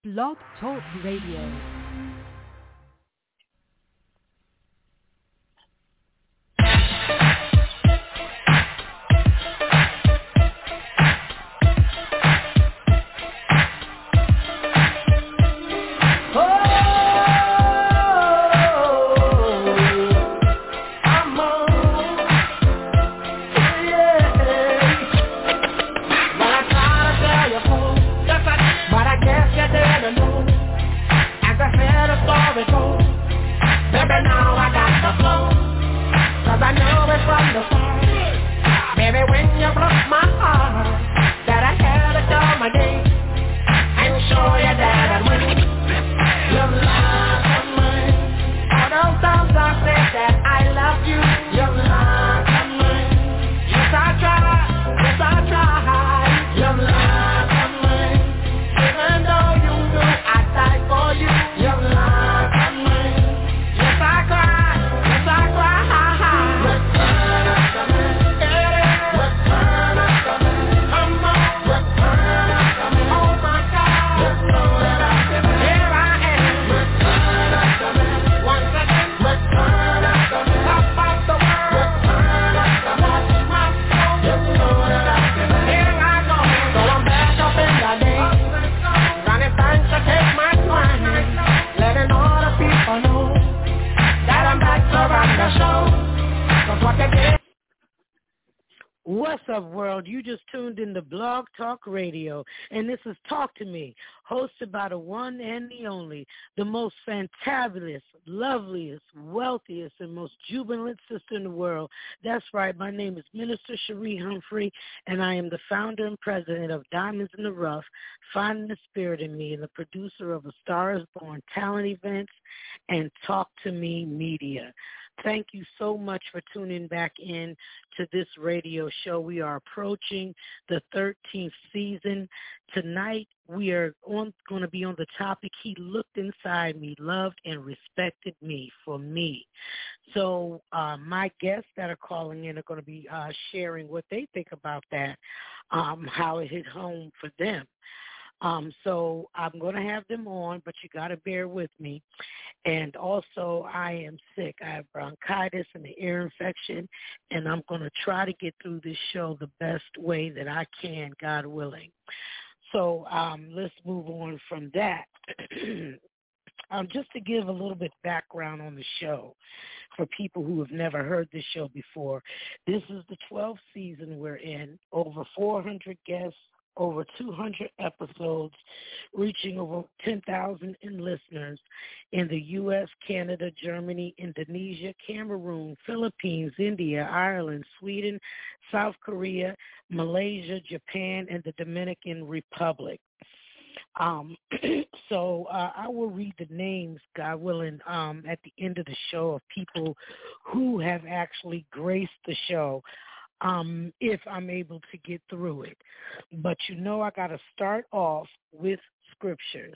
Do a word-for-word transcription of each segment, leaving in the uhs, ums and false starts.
Blog Talk Radio. What's up, world? You just tuned in to Blog Talk Radio, and this is Talk to Me, hosted by the one and the only, the most fantabulous, loveliest, wealthiest, and most jubilant sister in the world. That's right. My name is Minister Cherie Humphrey, and I am the founder and president of Diamonds in the Rough, Finding the Spirit in Me, and the producer of A Star is Born talent events and Talk to Me Media. Thank you so much for tuning back in to this radio show. We are approaching the thirteenth season. Tonight, we are on, going to be on the topic, He Looked Inside Me, Loved and Respected Me for Me. So uh, my guests that are calling in are going to be uh, sharing what they think about that, um, how it hit home for them. Um, so I'm going to have them on, but you got to bear with me. And also, I am sick. I have bronchitis and an ear infection, and I'm going to try to get through this show the best way that I can, God willing. So um, let's move on from that. Um, just to give a little bit background on the show for people who have never heard this show before, this is the twelfth season we're in, over four hundred guests, over two hundred episodes, reaching over ten thousand in listeners in the U S, Canada, Germany, Indonesia, Cameroon, Philippines, India, Ireland, Sweden, South Korea, Malaysia, Japan, and the Dominican Republic. Um, so uh, I will read the names, God willing, um, at the end of the show of people who have actually graced the show. Um, if I'm able to get through it. But you know I got to start off with scriptures.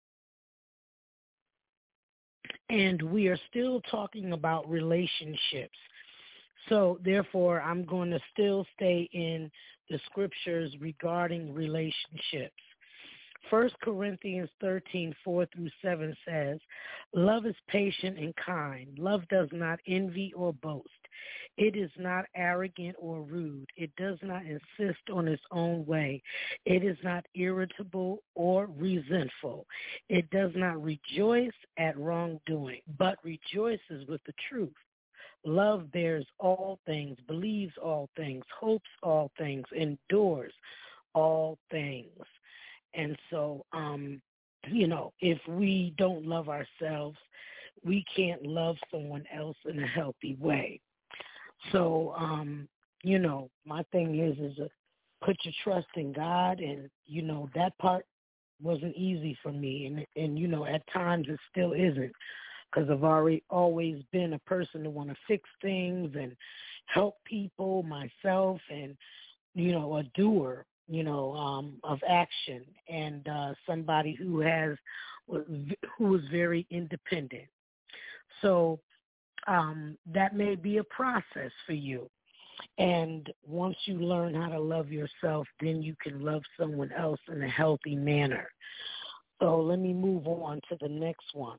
And we are still talking about relationships. So therefore, I'm going to still stay in the scriptures regarding relationships. First Corinthians thirteen, four through seven says, love is patient and kind. Love does not envy or boast. It is not arrogant or rude. It does not insist on its own way. It is not irritable or resentful. It does not rejoice at wrongdoing, but rejoices with the truth. Love bears all things, believes all things, hopes all things, endures all things. And so, um, you know, if we don't love ourselves, we can't love someone else in a healthy way. So, um, you know, my thing is, is to put your trust in God. And, you know, that part wasn't easy for me. And, and you know, at times it still isn't, because I've already always been a person to want to fix things and help people, myself, and, you know, a doer, you know, um, of action, and uh, somebody who has, who is very independent. So um, that may be a process for you. And once you learn how to love yourself, then you can love someone else in a healthy manner. So let me move on to the next one.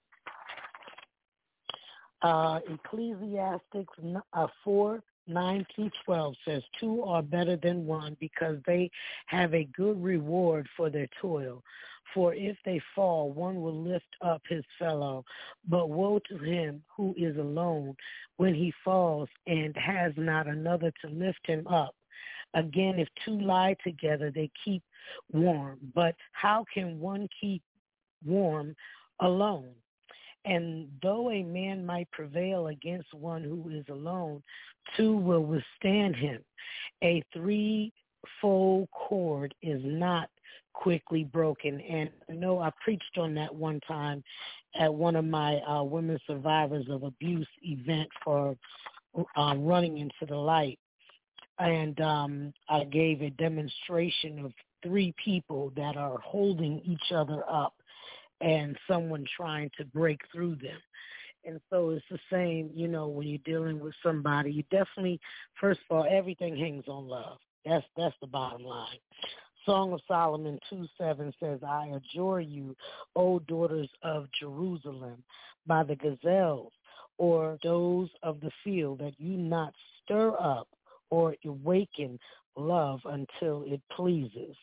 Uh, Ecclesiastes uh, four, nine through twelve says, two are better than one because they have a good reward for their toil. For if they fall, one will lift up his fellow. But woe to him who is alone when he falls and has not another to lift him up. Again, if two lie together, they keep warm. But how can one keep warm alone? And though a man might prevail against one who is alone, two will withstand him. A threefold cord is not quickly broken. And I know I preached on that one time at one of my uh, women survivors of abuse event for um, running into the light. And um, I gave a demonstration of three people that are holding each other up and someone trying to break through them. And so it's the same, you know, when you're dealing with somebody, you definitely, first of all, everything hangs on love. That's that's the bottom line. Song of Solomon two seven says, I adjure you, O daughters of Jerusalem, by the gazelles or those of the field, that you not stir up or awaken love until it pleases.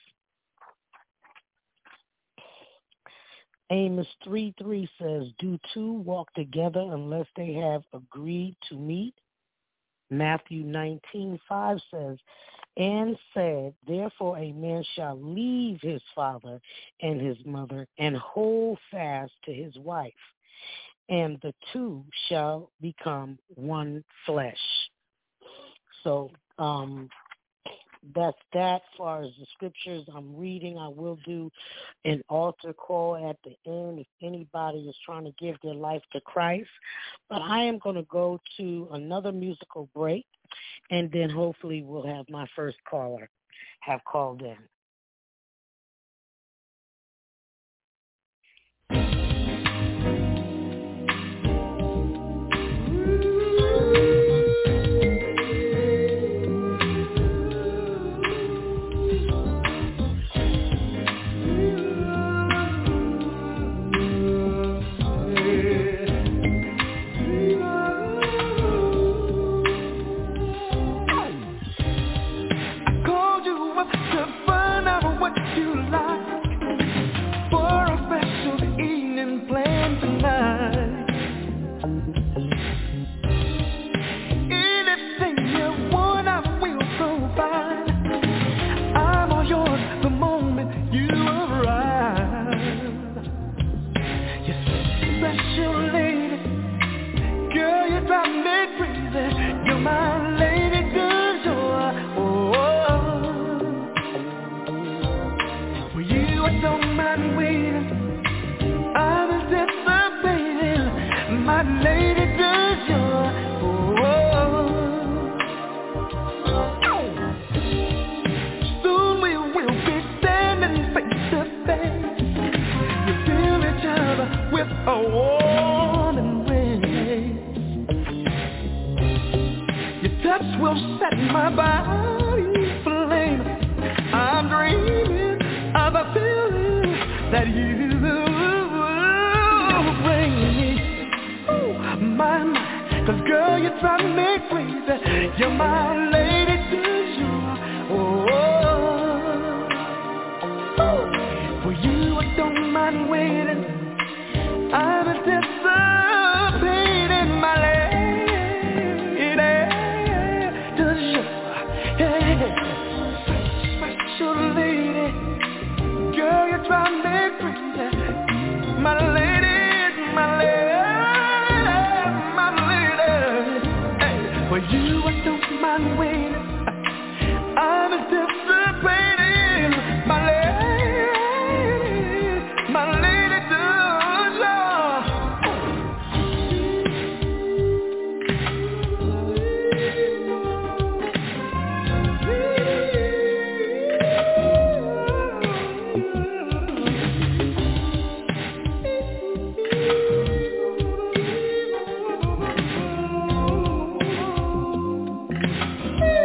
Amos three three says, do two walk together unless they have agreed to meet? Matthew nineteen five says, and said, therefore a man shall leave his father and his mother and hold fast to his wife, and the two shall become one flesh. So um, that's that. As far as the scriptures I'm reading, I will do an altar call at the end if anybody is trying to give their life to Christ. But I am going to go to another musical break, and then hopefully we'll have my first caller have called in. Woo!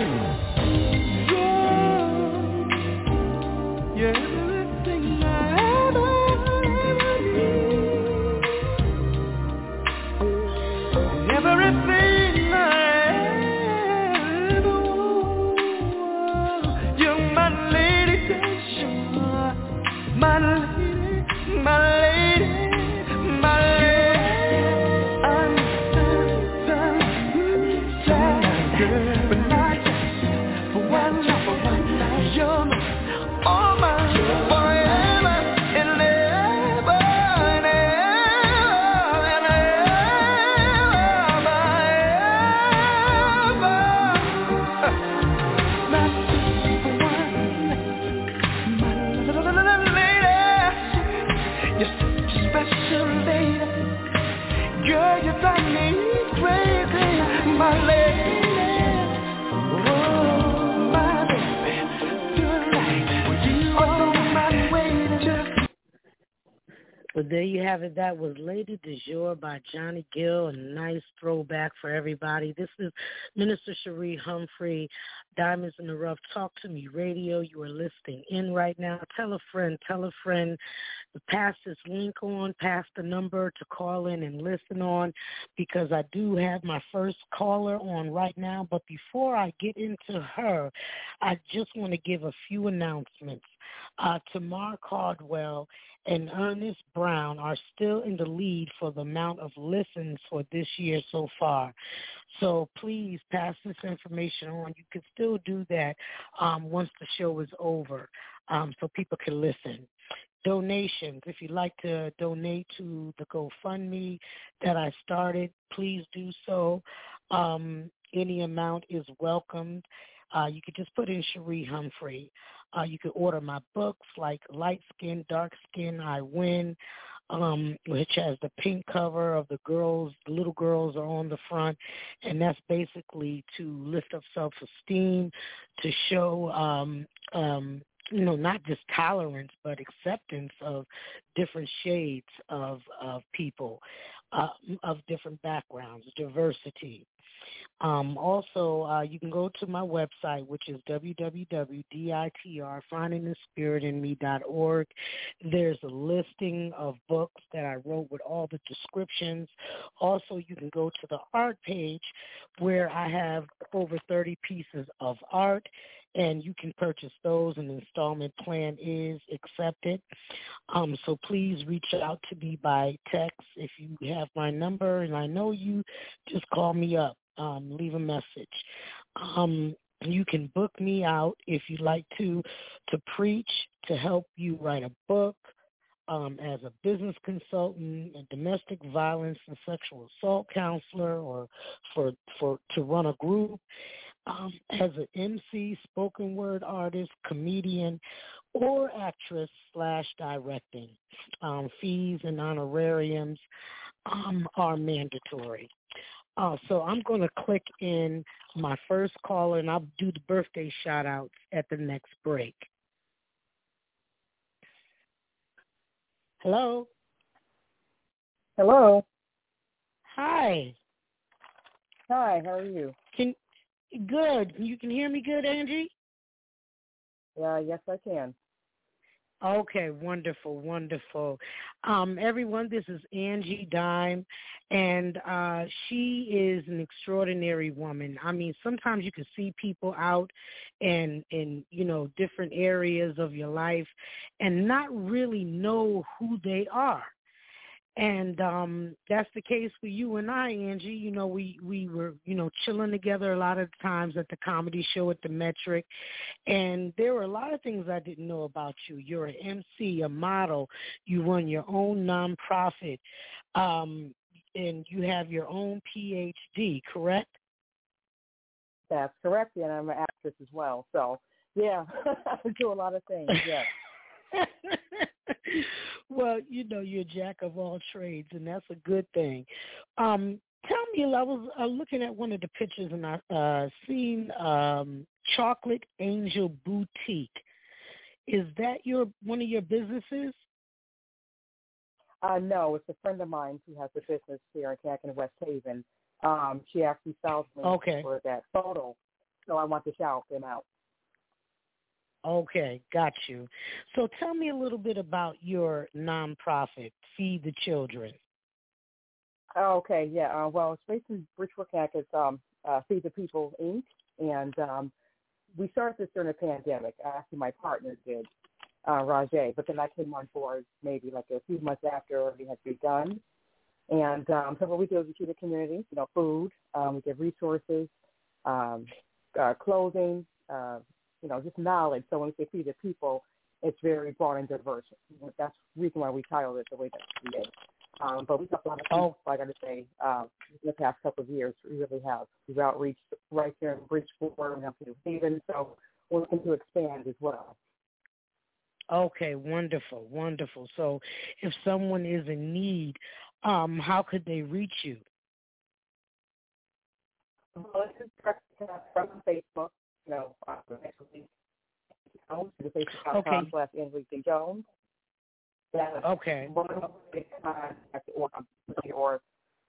Well, there you have it. That was Lady du Jour by Johnny Gill, a nice throwback for everybody. This is Minister Cherie Humphrey, Diamonds in the Rough, Talk to Me Radio. You are listening in right now. Tell a friend, tell a friend. Pass this link on, pass the number to call in and listen on, because I do have my first caller on right now. But before I get into her, I just want to give a few announcements. Uh, Tamar Cardwell and Ernest Brown are still in the lead for the amount of listens for this year so far. So please pass this information on. You can still do that um, once the show is over, um, so people can listen. Donations, if you'd like to donate to the GoFundMe that I started, please do so. Um, any amount is welcomed. Uh, you could just put in Cherie Humphrey. Uh, you could order my books like Light Skin, Dark Skin, I Win, um, which has the pink cover of the girls. The little girls are on the front, and that's basically to lift up self-esteem, to show, um, um, you know, not just tolerance, but acceptance of different shades of, of people, uh, of different backgrounds, diversity. Um, also, uh, you can go to my website, which is w w w dot d i t r finding the spirit in me dot org. There's a listing of books that I wrote with all the descriptions. Also, you can go to the art page where I have over thirty pieces of art, and you can purchase those. An installment plan is accepted. Um, so please reach out to me by text if you have my number, and I know you, just call me up. Um, leave a message. Um, you can book me out if you'd like to, to preach, to help you write a book, um, as a business consultant, a domestic violence and sexual assault counselor, or for for to run a group, um, as an M C, spoken word artist, comedian, or actress slash directing. Um, fees and honorariums um, are mandatory. Uh, so I'm going to click in my first caller, and I'll do the birthday shout-outs at the next break. Hello? Hello. Hi. Hi, how are you? Can Good. You can hear me good, Angie? Yeah, yes, I can. Okay, wonderful, wonderful. Um, everyone, this is Angie Dime, and uh, she is an extraordinary woman. I mean, sometimes you can see people out in, in, you know, different areas of your life and not really know who they are. And um, that's the case for you and I, Angie. You know, we, we were, you know, chilling together a lot of times at the comedy show at the Metric. And there were a lot of things I didn't know about you. You're an M C, a model. You run your own nonprofit. Um, and you have your own P H D, correct? That's correct. And I'm an actress as well. So, yeah, I do a lot of things, yes. Well, you know, you're a jack of all trades, and that's a good thing. Um, tell me, I was uh, looking at one of the pictures, and I uh, seen um, Chocolate Angel Boutique. Is that your one of your businesses? Uh, no, it's a friend of mine who has a business here in Canton, West Haven. Um, she actually found me okay. for that photo. so I want to shout them out. Okay, got you. So tell me a little bit about your nonprofit, Feed the Children. Okay, yeah. Uh, well, it's based in Bridgeport, Connecticut. It's um, uh, Feed the People, Incorporated. And um, we started this during the pandemic. Actually, my partner did, uh, Rajay. But then I came on board maybe like a few months after it had begun. And um, so what we do is we feed the community, you know, food. Um, we give resources, um, uh, clothing, uh, you know, just knowledge. So when we say feed the people, it's very broad and diverse. That's the reason why we titled it the way that we did. Um, but we've got a lot of people, Oh. I got to say, uh, in the past couple of years, we really have. We've outreached right there in Bridgeport and up to New Haven, so we're looking to expand as well. Okay, wonderful, wonderful. So if someone is in need, um, how could they reach you? Well, this is from Facebook, you know, uh, actually, Jones, the Facebook.com Okay. slash Angelique D. Jones. Yeah. Okay. Or, or,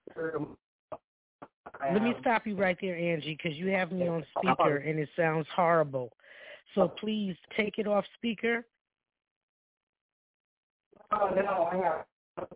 Let me stop you right there, Angie, because you have me on speaker and it sounds horrible. So please take it off speaker. Oh, no, I have.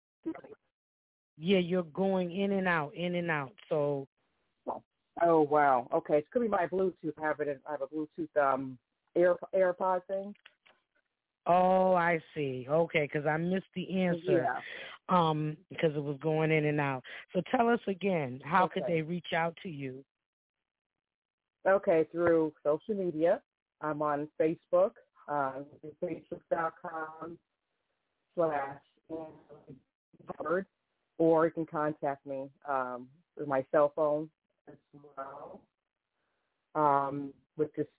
Yeah, you're going in and out, in and out. So. Oh, wow. Okay. It could be my Bluetooth. I have, it, I have a Bluetooth um, Air, AirPod thing. Oh, I see. Okay, because I missed the answer Yeah. um, because it was going in and out. So tell us again, how Okay. could they reach out to you? Okay, through social media. I'm on Facebook, uh, facebook.com slash Bird, or you can contact me um, with my cell phone as well, um, which is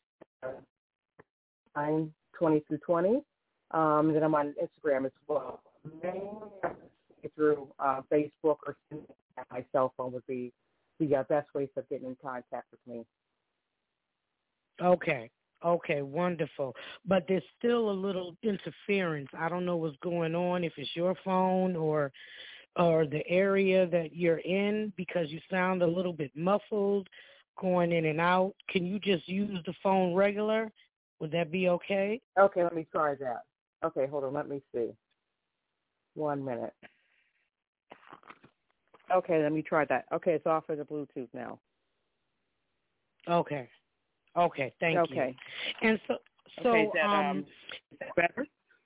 nine twenty through twenty. Um, then I'm on Instagram as well. Mainly through uh, Facebook or my cell phone would be the uh, best ways of getting in contact with me. Okay. Okay, wonderful. But there's still a little interference. I don't know what's going on, if it's your phone or or the area that you're in, because you sound a little bit muffled, going in and out. Can you just use the phone regular? Would that be okay? Okay, let me try that. Okay, hold on. Let me see. One minute. Okay, let me try that. Okay, it's off of the Bluetooth now. Okay. Okay, thank okay. you. And so, so okay, is that, um, um, is that better?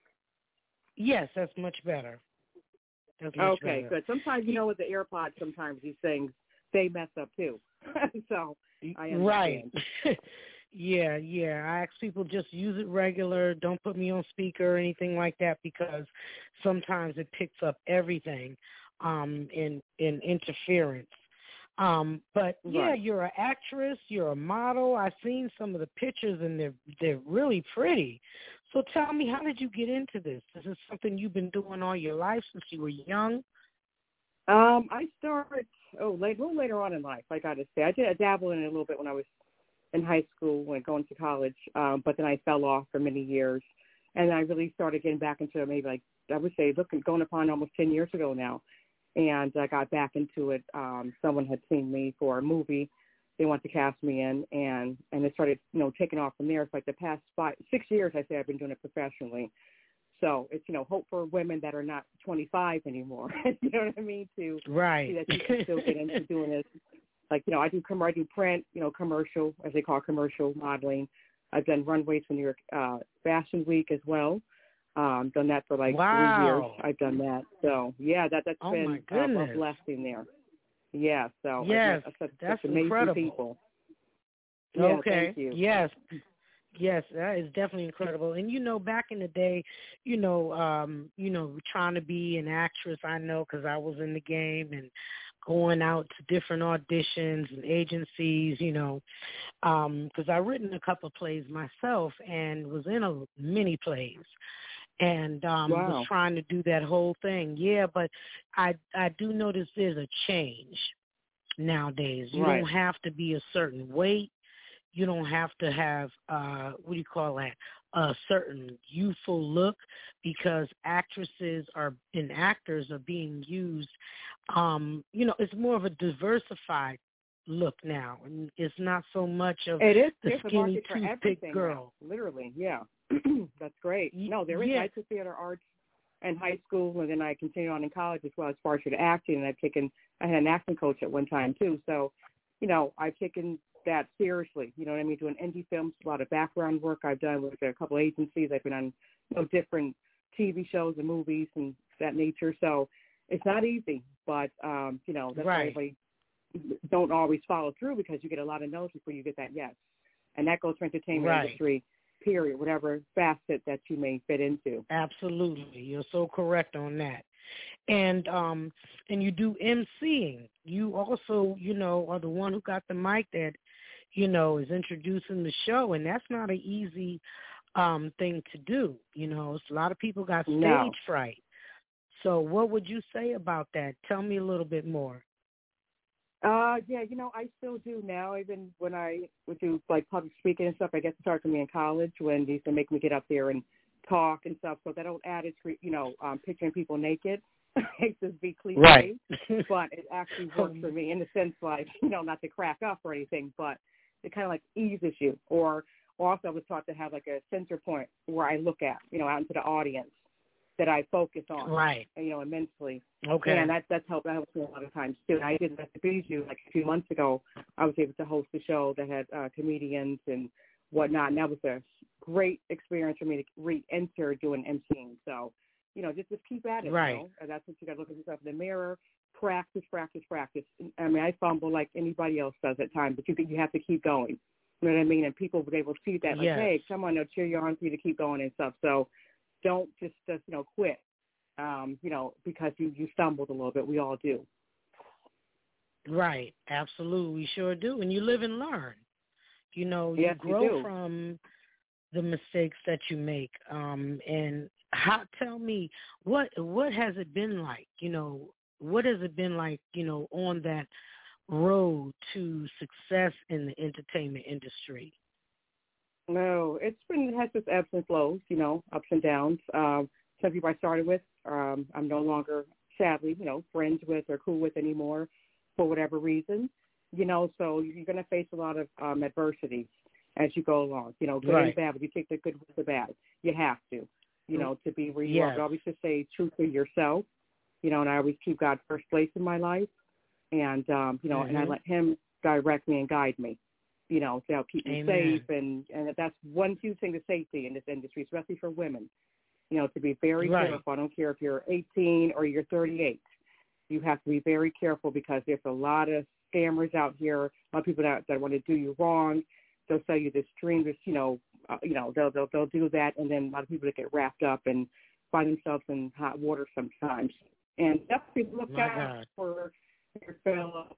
Yes, that's much better. That's much okay, better. good. Sometimes, you know, with the AirPods, sometimes these things, they mess up too. so I understand. Right. Yeah, yeah. I ask people just use it regular. Don't put me on speaker or anything like that, because sometimes it picks up everything um, in in interference. Um, but yeah, right. you're an actress. You're a model. I've seen some of the pictures, and they're they're really pretty. So tell me, how did you get into this? Is this something you've been doing all your life since you were young? Um, I started oh late, a little later on in life. I got to say, I did I dabble in it a little bit when I was in high school when going to college, um, but then I fell off for many years, and I really started getting back into it maybe like I would say looking going upon almost ten years ago now, and I got back into it. Um, someone had seen me for a movie, they wanted to cast me in, and and it started you know taking off from there. It's like the past five six years I say I've been doing it professionally. So it's, you know, hope for women that are not twenty-five anymore. You know what I mean? To right. see that you can still get into doing this. Like, you know, I do com- I do print, you know, commercial, as they call it, commercial modeling. I've done runways for New York uh, Fashion Week as well. Um, done that for like wow. three years. I've done that. So yeah, that that's oh been my uh, a goodness. blessing there. Yeah. So yes, I've met such, that's such amazing incredible. people. Yeah, okay. Thank you. Yes. Yes, that is definitely incredible. And, you know, back in the day, you know, um, you know, trying to be an actress, I know, because I was in the game and going out to different auditions and agencies, you know, because I've written a couple of plays myself and was in a many plays and um, wow. was trying to do that whole thing. Yeah, but I, I do notice there's a change nowadays. You right. don't have to be a certain weight. You don't have to have, uh, what do you call that, a certain youthful look, because actresses are and actors are being used. Um, you know, it's more of a diversified look now. And it's not so much of it is. the There's a skinny market for toothpick everything girl. now, literally, yeah. That's great. No, there is. Yeah. I took theater arts in high school, and then I continued on in college as well as far as for the acting, and I've taken, I had an acting coach at one time, too. So, you know, I've taken that seriously. You know what I mean? Doing indie films, a lot of background work I've done with a couple agencies. I've been on, you know, different T V shows and movies and that nature. So it's not easy, but, um, you know, that's why Right. everybody don't always follow through, because you get a lot of no's before you get that yes. And that goes for entertainment Right. industry, period, whatever facet that you may fit into. Absolutely. You're so correct on that. And um and you do emceeing. You also, you know, are the one who got the mic that, you know, is introducing the show, and that's not an easy um thing to do. You know, a lot of people got stage No. fright. So what would you say about that? Tell me a little bit more. Uh, yeah, you know, I still do now. Even when I would do like public speaking and stuff, I guess it started for me in college when they used to make me get up there and talk and stuff. So that old adage, you know, um, picturing people naked, it just be cliche, Right. but it actually works for me in the sense, like, you know, not to crack up or anything, but it kind of like eases you. Or also I was taught to have like a center point where I look at, you know, out into the audience that I focus on, Right. you know, immensely. Okay. And that, that's helped, that helps me a lot of times, too. And I did that to Bijou like a few months ago. I was able to host a show that had uh, comedians and whatnot, and that was a great experience for me to re-enter doing emceeing. So, you know, just, just keep at it. Right. You know? And that's what you got to look at yourself in the mirror, practice, practice, practice. I mean, I fumble like anybody else does at times, but you you have to keep going. You know what I mean? And people were able to see that, like, Yes. hey, come on, they'll cheer you on for you to keep going and stuff. So don't just, just you know, quit, um, you know, because you, you stumbled a little bit. We all do. Right. Absolutely. We sure do. And you live and learn. You know, Yes, you you grow do. from the mistakes that you make. Um, and how, tell me, what what has it been like? You know, what has it been like, you know, on that road to success in the entertainment industry? No, it's been, it has its ebbs and flows, you know, ups and downs. Um, some people I started with, um, I'm no longer, sadly, you know, friends with or cool with anymore for whatever reason, you know, so you're going to face a lot of um, adversity as you go along, you know, good Right. and bad, but you take the good with the bad. You have to, you know, to be where you Yes. are. But always just say true to yourself, you know, and I always keep God first place in my life. And, um, you know, Mm-hmm. and I let him direct me and guide me, you know, to help keep me Amen. safe. And, and that's one huge thing, the safety in this industry, especially for women, you know, to be very Right. careful. I don't care if you're eighteen or you're thirty-eight. You have to be very careful because there's a lot of scammers out here, a lot of people that, that want to do you wrong. They'll sell you this dream, this, you know, uh, you know, they'll, they'll, they'll do that. And then a lot of people that get wrapped up and find themselves in hot water sometimes. And definitely look My out God. for your fellow.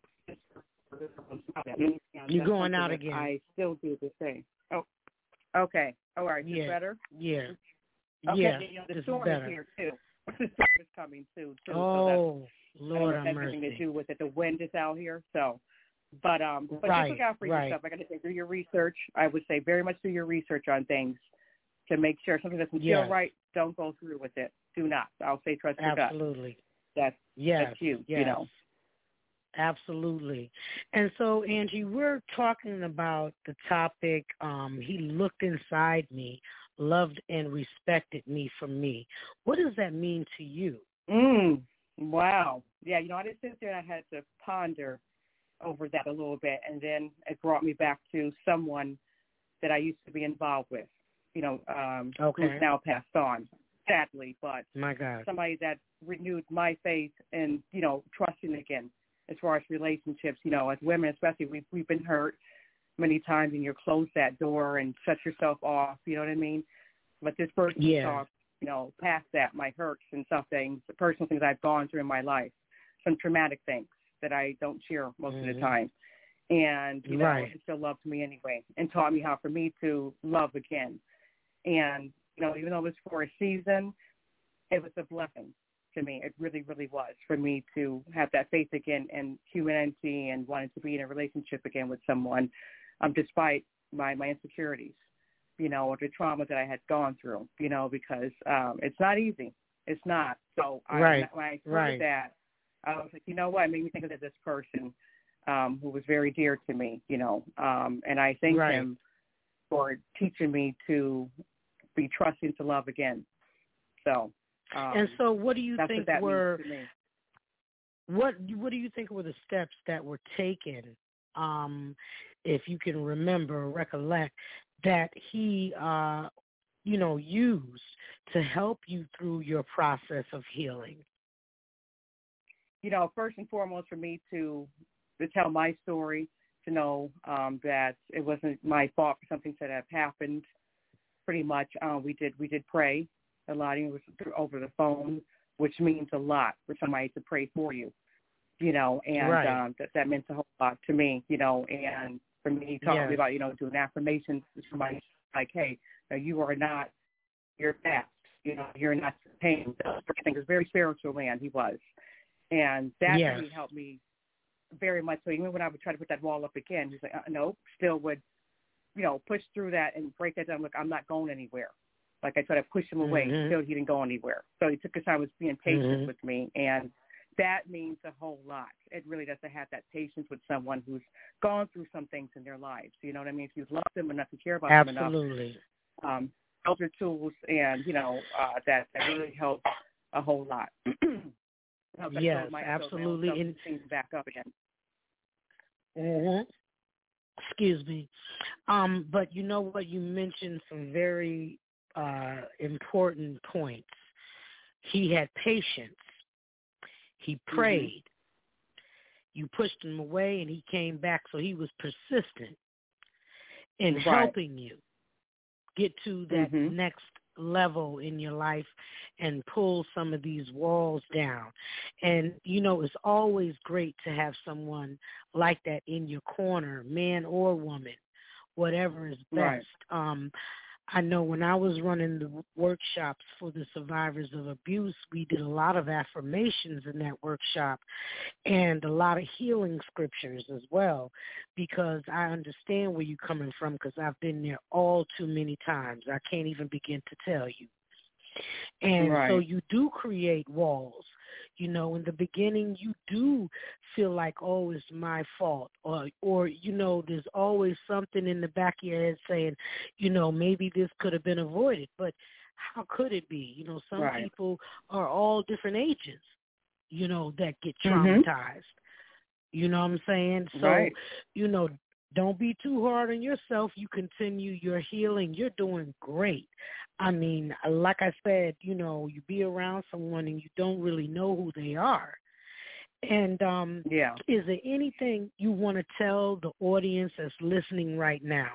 You're going out that again. I still do the same. Oh, okay. All right. Is Yeah. this better? Yeah. Okay. Yeah. You know, the This is storm better. is here too. The storm is coming too. too. Oh, so that's, Lord I don't have know if that's anything to mercy. do with it. The wind is out here, so. But um, but Right, just look out for right. yourself. I got to say, do your research. I would say very much do your research on things to make sure something doesn't Yes. feel right. Don't go through with it. Do not. I'll say trust your gut. Absolutely. That's Yes. that's you. Yes. You know. Absolutely. And so, Angie, we're talking about the topic, um, he looked inside me, loved and respected me for me. What does that mean to you? Mm. Wow. Yeah. You know, I just sit there and I had to ponder over that a little bit, and then it brought me back to someone that I used to be involved with. You know, um, Okay. who's now passed on, sadly, but My God. somebody that renewed my faith and, you know, trusting again as far as relationships. You know, as women especially, we've, we've been hurt many times, and you close that door and shut yourself off, you know what I mean? But this person Yeah. saw, you know, past that, my hurts and stuff, things, the personal things I've gone through in my life, some traumatic things that I don't share most Mm-hmm. of the time. And, you know, Right. he still loved me anyway and taught me how for me to love again. And, you know, even though it was for a season, it was a blessing to me. It really, really was for me to have that faith again and humanity and wanting to be in a relationship again with someone, um, despite my, my insecurities, you know, or the trauma that I had gone through, you know, because um, it's not easy. It's not. So I, Right. when I heard Right. that, I was like, you know what? It made me think of this person um, who was very dear to me, you know, um, and I thank right. him for teaching me to be trusting to love again. So, um, and so, what do you that's think what that were means to me. what What do you think were the steps that were taken, um, if you can remember, recollect, that he, uh, you know, used to help you through your process of healing? You know, first and foremost, for me to to tell my story, to know um, that it wasn't my fault for something that had happened. Pretty much, uh, we did we did pray a lot. It was through, over the phone, which means a lot for somebody to pray for you. You know, and Right. um, that that meant a whole lot to me. You know, and for me, talking Yes. about you know doing affirmations to somebody like, hey, uh, you are not your past. You know, you're not your pain. I think he was a very spiritual man. He was. And that Yes. really helped me very much. So even when I would try to put that wall up again, he's like, uh, no, still would, you know, push through that and break that down. Look, I'm not going anywhere. Like I tried to push him away. Mm-hmm. Still, he didn't go anywhere. So he took his time with being patient Mm-hmm. with me. And that means a whole lot. It really does to have that patience with someone who's gone through some things in their lives. You know what I mean? If you love them enough, to care about Absolutely. them enough, um, those are tools and, you know, uh, that, that really help a whole lot. Yes, absolutely. And things back up again. Mm-hmm. Excuse me. Um, but you know what? You mentioned some very uh, important points. He had patience. He prayed. Mm-hmm. You pushed him away, and he came back. So he was persistent in right. helping you get to that mm-hmm. next level in your life and pull some of these walls down. And, you know, it's always great to have someone like that in your corner, man or woman, whatever is best. Right. Um, I know when I was running the workshops for the survivors of abuse, we did a lot of affirmations in that workshop and a lot of healing scriptures as well, because I understand where you're coming from, because I've been there all too many times. I can't even begin to tell you. And right. so you do create walls. You know, in the beginning, you do feel like, oh, it's my fault. Or, or, you know, there's always something in the back of your head saying, you know, maybe this could have been avoided. But how could it be? You know, some right. people are all different ages, you know, that get traumatized. Mm-hmm. You know what I'm saying? So, right. you know, don't be too hard on yourself. You continue your healing. You're doing great. I mean, like I said, you know, you be around someone and you don't really know who they are. And um, yeah. is there anything you want to tell the audience that's listening right now?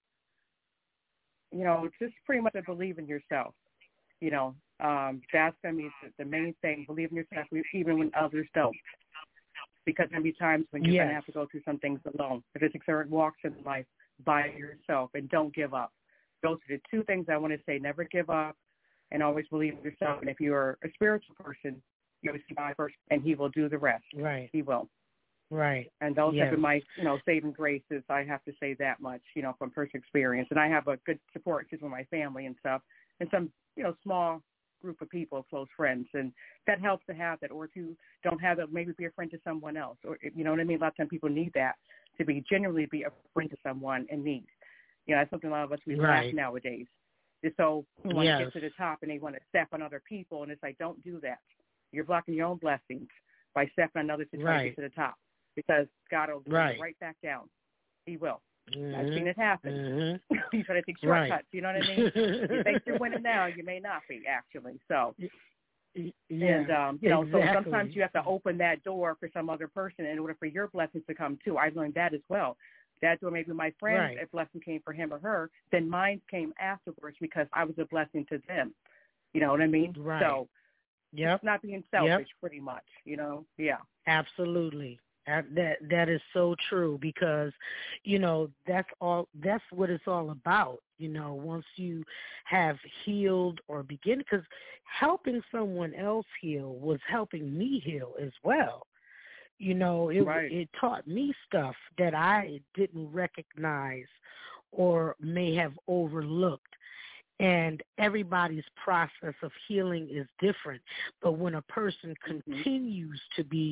You know, just pretty much to believe in yourself. You know, um, that's going to be the main thing. Believe in yourself even when others don't. Because there'll be times when you're yes. going to have to go through some things alone. If it's certain walks in life, by yourself, and don't give up. Those are the two things I want to say. Never give up and always believe in yourself. And if you're a spiritual person, you always God first, and he will do the rest. Right. He will. Right. And those yes. have been my, you know, saving graces. I have to say that much, you know, from personal experience. And I have a good support system with my family and stuff, and some, you know, small group of people, close friends, and that helps to have that. Or if you don't have that, maybe be a friend to someone else, or you know what I mean. A lot of times people need that to be genuinely be a friend to someone in need. You know, that's something a lot of us we right. lack nowadays. And so we want yes. to get to the top, and they want to step on other people, and it's like, don't do that. You're blocking your own blessings by stepping on others to try right. to get to the top, because God will bring right. you right back down. He will. Mm-hmm. I've seen it happen. Mm-hmm. You try to take shortcuts. Right. You know what I mean? You think you're winning now, you may not be actually. So, yeah, and um, you know, exactly. so sometimes you have to open that door for some other person in order for your blessings to come too. I've learned that as well. That door, maybe my friend, right. a blessing came for him or her, then mine came afterwards because I was a blessing to them. You know what I mean? Right. So, yep. it's not being selfish, yep. pretty much. You know? Yeah. Absolutely. That that is so true, because, you know, that's all. That's what it's all about. You know, once you have healed or begin, because helping someone else heal was helping me heal as well. You know, it right. it taught me stuff that I didn't recognize or may have overlooked. And everybody's process of healing is different. But when a person mm-hmm. continues to be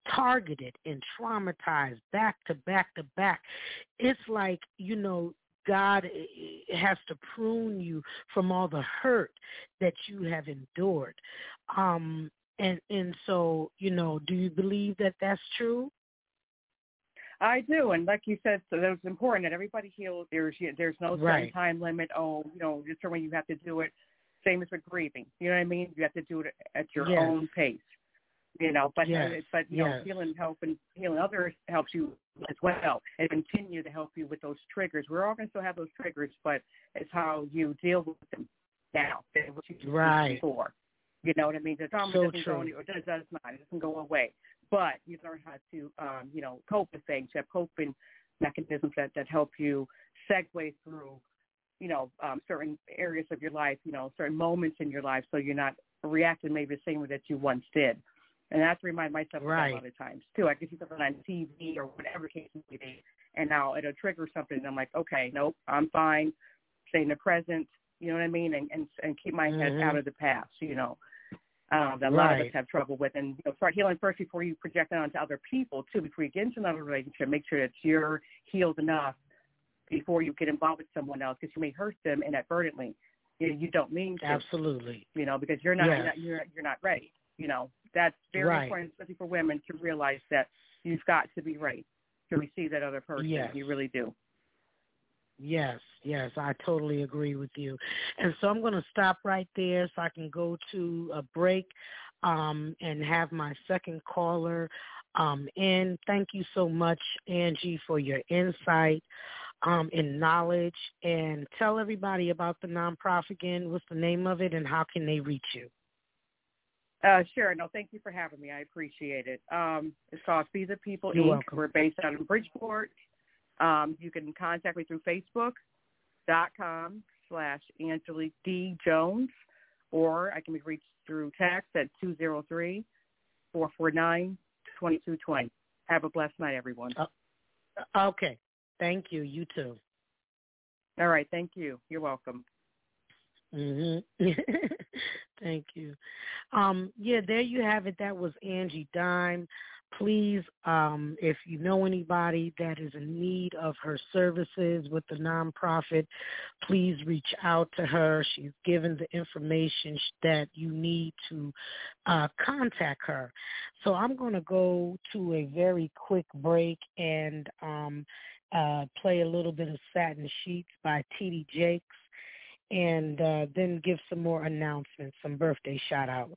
targeted and traumatized back to back to back. It's like, you know, God has to prune you from all the hurt that you have endured. Um, and, and so, you know, do you believe that that's true? I do, and like you said, so that's important that everybody heals. There's there's no certain right. time limit. Oh, you know, just when you have to do it. Same as with grieving. You know what I mean? You have to do it at your yes. own pace. You know, but yes. uh, but you yes. know, healing help and healing others helps you as well, and continue to help you with those triggers. We're all going to still have those triggers, but it's how you deal with them now. What you did right. before. You know what I mean? The trauma so doesn't true. go anywhere. It does not. It doesn't go away. But you learn how to, um, you know, cope with things. You have coping mechanisms that, that help you segue through, you know, um, certain areas of your life, you know, certain moments in your life, so you're not reacting maybe the same way that you once did. And I have to remind myself right. of that a lot of times, too. I can see something on T V or whatever case may be, and now it'll trigger something, and I'm like, okay, nope, I'm fine, stay in the present, you know what I mean, and, and, and keep my mm-hmm. head out of the past, you know. Um, that a right. lot of us have trouble with, and you know, start healing first before you project it onto other people too. Before you get into another relationship, make sure that you're healed enough before you get involved with someone else, because you may hurt them inadvertently. You know, you don't mean to. Absolutely. You know, because you're not, yes. you're not you're you're not ready. You know, that's very right. important, especially for women, to realize that you've got to be ready to receive that other person. Yes. You really do. Yes, yes, I totally agree with you. And so I'm going to stop right there so I can go to a break um, and have my second caller um, in. Thank you so much, Angie, for your insight um, and knowledge. And tell everybody about the nonprofit again. What's the name of it and how can they reach you? Uh, sure. No, thank you for having me. I appreciate it. Um, it's called Feed the People, You're Incorporated. welcome. We're based out in Bridgeport. Um, you can contact me through Facebook dot com slash Angelique D. Jones, or I can be reached through text at two zero three, four four nine, two two two zero. Have a blessed night, everyone. Uh, okay. Thank you. You too. All right. Thank you. You're welcome. Mm-hmm. Thank you. Um, yeah, there you have it. That was Angie Dime. Please, um, if you know anybody that is in need of her services with the nonprofit, please reach out to her. She's given the information that you need to uh, contact her. So I'm going to go to a very quick break and um, uh, play a little bit of Satin Sheets by T D Jakes, and uh, then give some more announcements, some birthday shout-outs.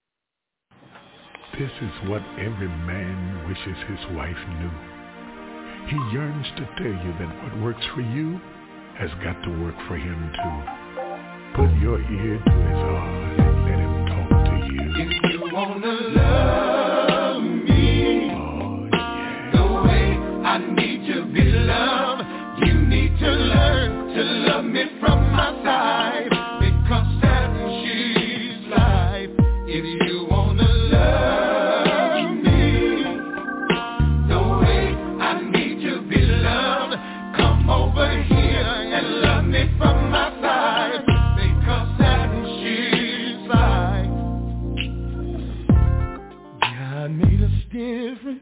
This is what every man wishes his wife knew. He yearns to tell you that what works for you has got to work for him too. Put your ear to his heart and let him talk to you. If you wanna love me, oh, yeah. the way I need to be loved, you need to learn to love me from my side, because satin she's life. If you wanna love me, the way I need to be loved, come over here and love me from my side, because satin she's life. God made us different.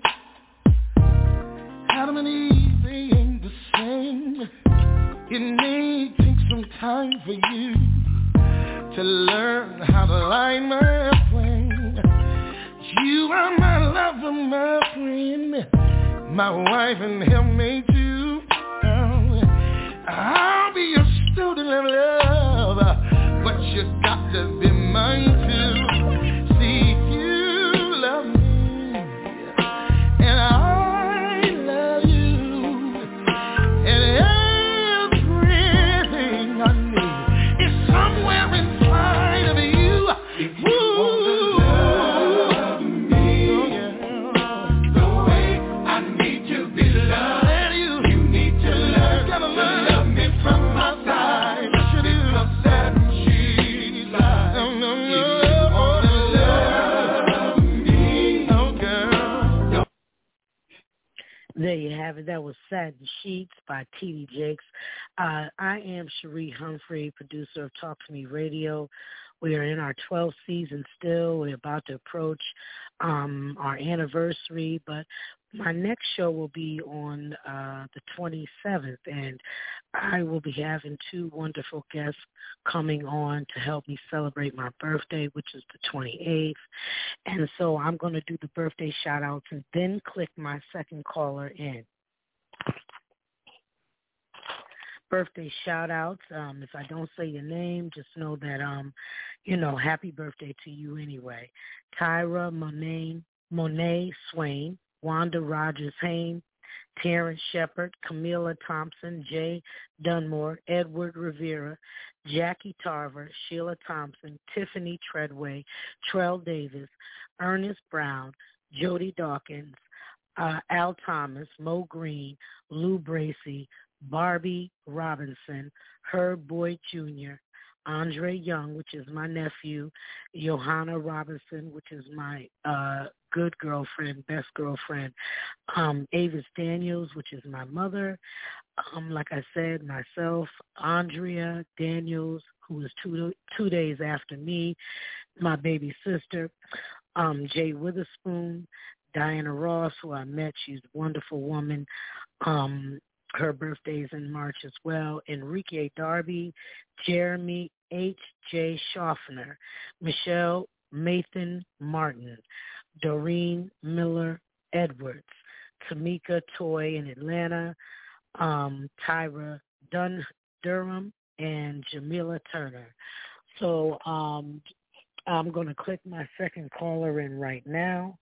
Adam and Eve, they ain't the same. It may take some time for you to learn how to line my plane. You are my lover, my friend, my wife and helpmate too. Oh, I'll be your student of love, but you got to be mine too. See, you love me, and I love you, and everything I need is somewhere inside of you. If you want to love me, oh, yeah, the way I need to be loved, you, you need to learn, gotta learn to love me from my side. Because satin she's life. No, no, no. If you want to love me, oh girl. There you have it. That was Satin Sheets by T D Jakes. Uh, I am Cherie Humphrey, producer of Talk to Me Radio, We are in our twelfth season still. We're about to approach um, our anniversary, but my next show will be on uh, the twenty-seventh, and I will be having two wonderful guests coming on to help me celebrate my birthday, which is the twenty-eighth. And so I'm going to do the birthday shout-outs and then click my second caller in. Birthday shout-outs. Um, if I don't say your name, just know that, um, you know, happy birthday to you anyway. Tyra Monet, Monet Swain, Wanda Rogers Hayne, Terrence Shepard, Camila Thompson, Jay Dunmore, Edward Rivera, Jackie Tarver, Sheila Thompson, Tiffany Treadway, Trell Davis, Ernest Brown, Jody Dawkins, uh, Al Thomas, Mo Green, Lou Bracy, Barbie Robinson, Herb Boyd Junior, Andre Young, which is my nephew, Johanna Robinson, which is my uh, good girlfriend, best girlfriend, um, Avis Daniels, which is my mother, um, like I said, myself, Andrea Daniels, who is two, two days after me, my baby sister, um, Jay Witherspoon, Diana Ross, who I met, she's a wonderful woman, um, her birthday's in March as well. Enrique Darby, Jeremy H. J. Schaffner, Michelle Mathan Martin, Doreen Miller Edwards, Tamika Toy in Atlanta, um, Tyra Dun- Durham, and Jamila Turner. So um, I'm going to click my second caller in right now.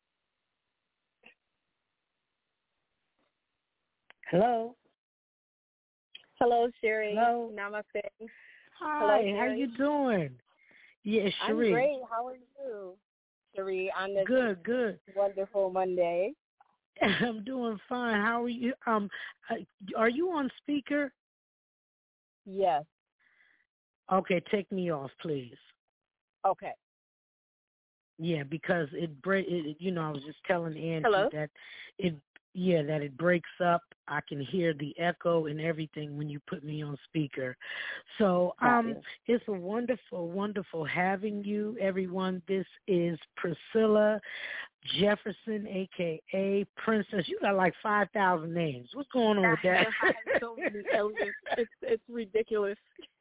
Hello. Hello, Sherry. Hello. Namaste. Hi. Hello, how you doing? Yeah, Sherry. I'm great. How are you, Sherry? On this good, good, wonderful Monday. I'm doing fine. How are you? Um, are you on speaker? Yes. Okay, take me off, please. Okay. Yeah, because it break. It, you know, I was just telling Angie Hello? that it. Yeah, that it breaks up. I can hear the echo and everything when you put me on speaker. So um, it's a wonderful, wonderful having you, everyone. This is Priscilla Jefferson, a k a. Princess. You got like five thousand names. What's going on with that? I have so many aliases. It's, it's ridiculous.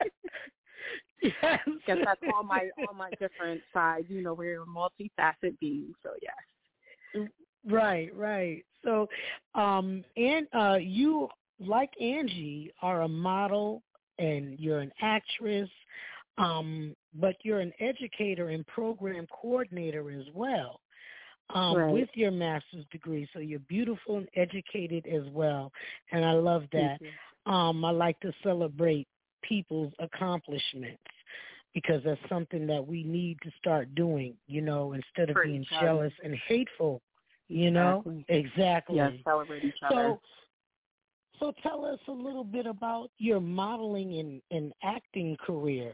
Yes. Because that's all my, all my different sides. You know, we're multifaceted beings, so yes. Right, right. So, um, and uh, you, like Angie, are a model and you're an actress, um, but you're an educator and program coordinator as well, um, right. with your master's degree. So you're beautiful and educated as well, and I love that. Um, I like to celebrate people's accomplishments because that's something that we need to start doing, you know, instead of For being each other. jealous and hateful. You know, exactly. exactly. Yes, celebrate each other. So, so tell us a little bit about your modeling and, and acting career.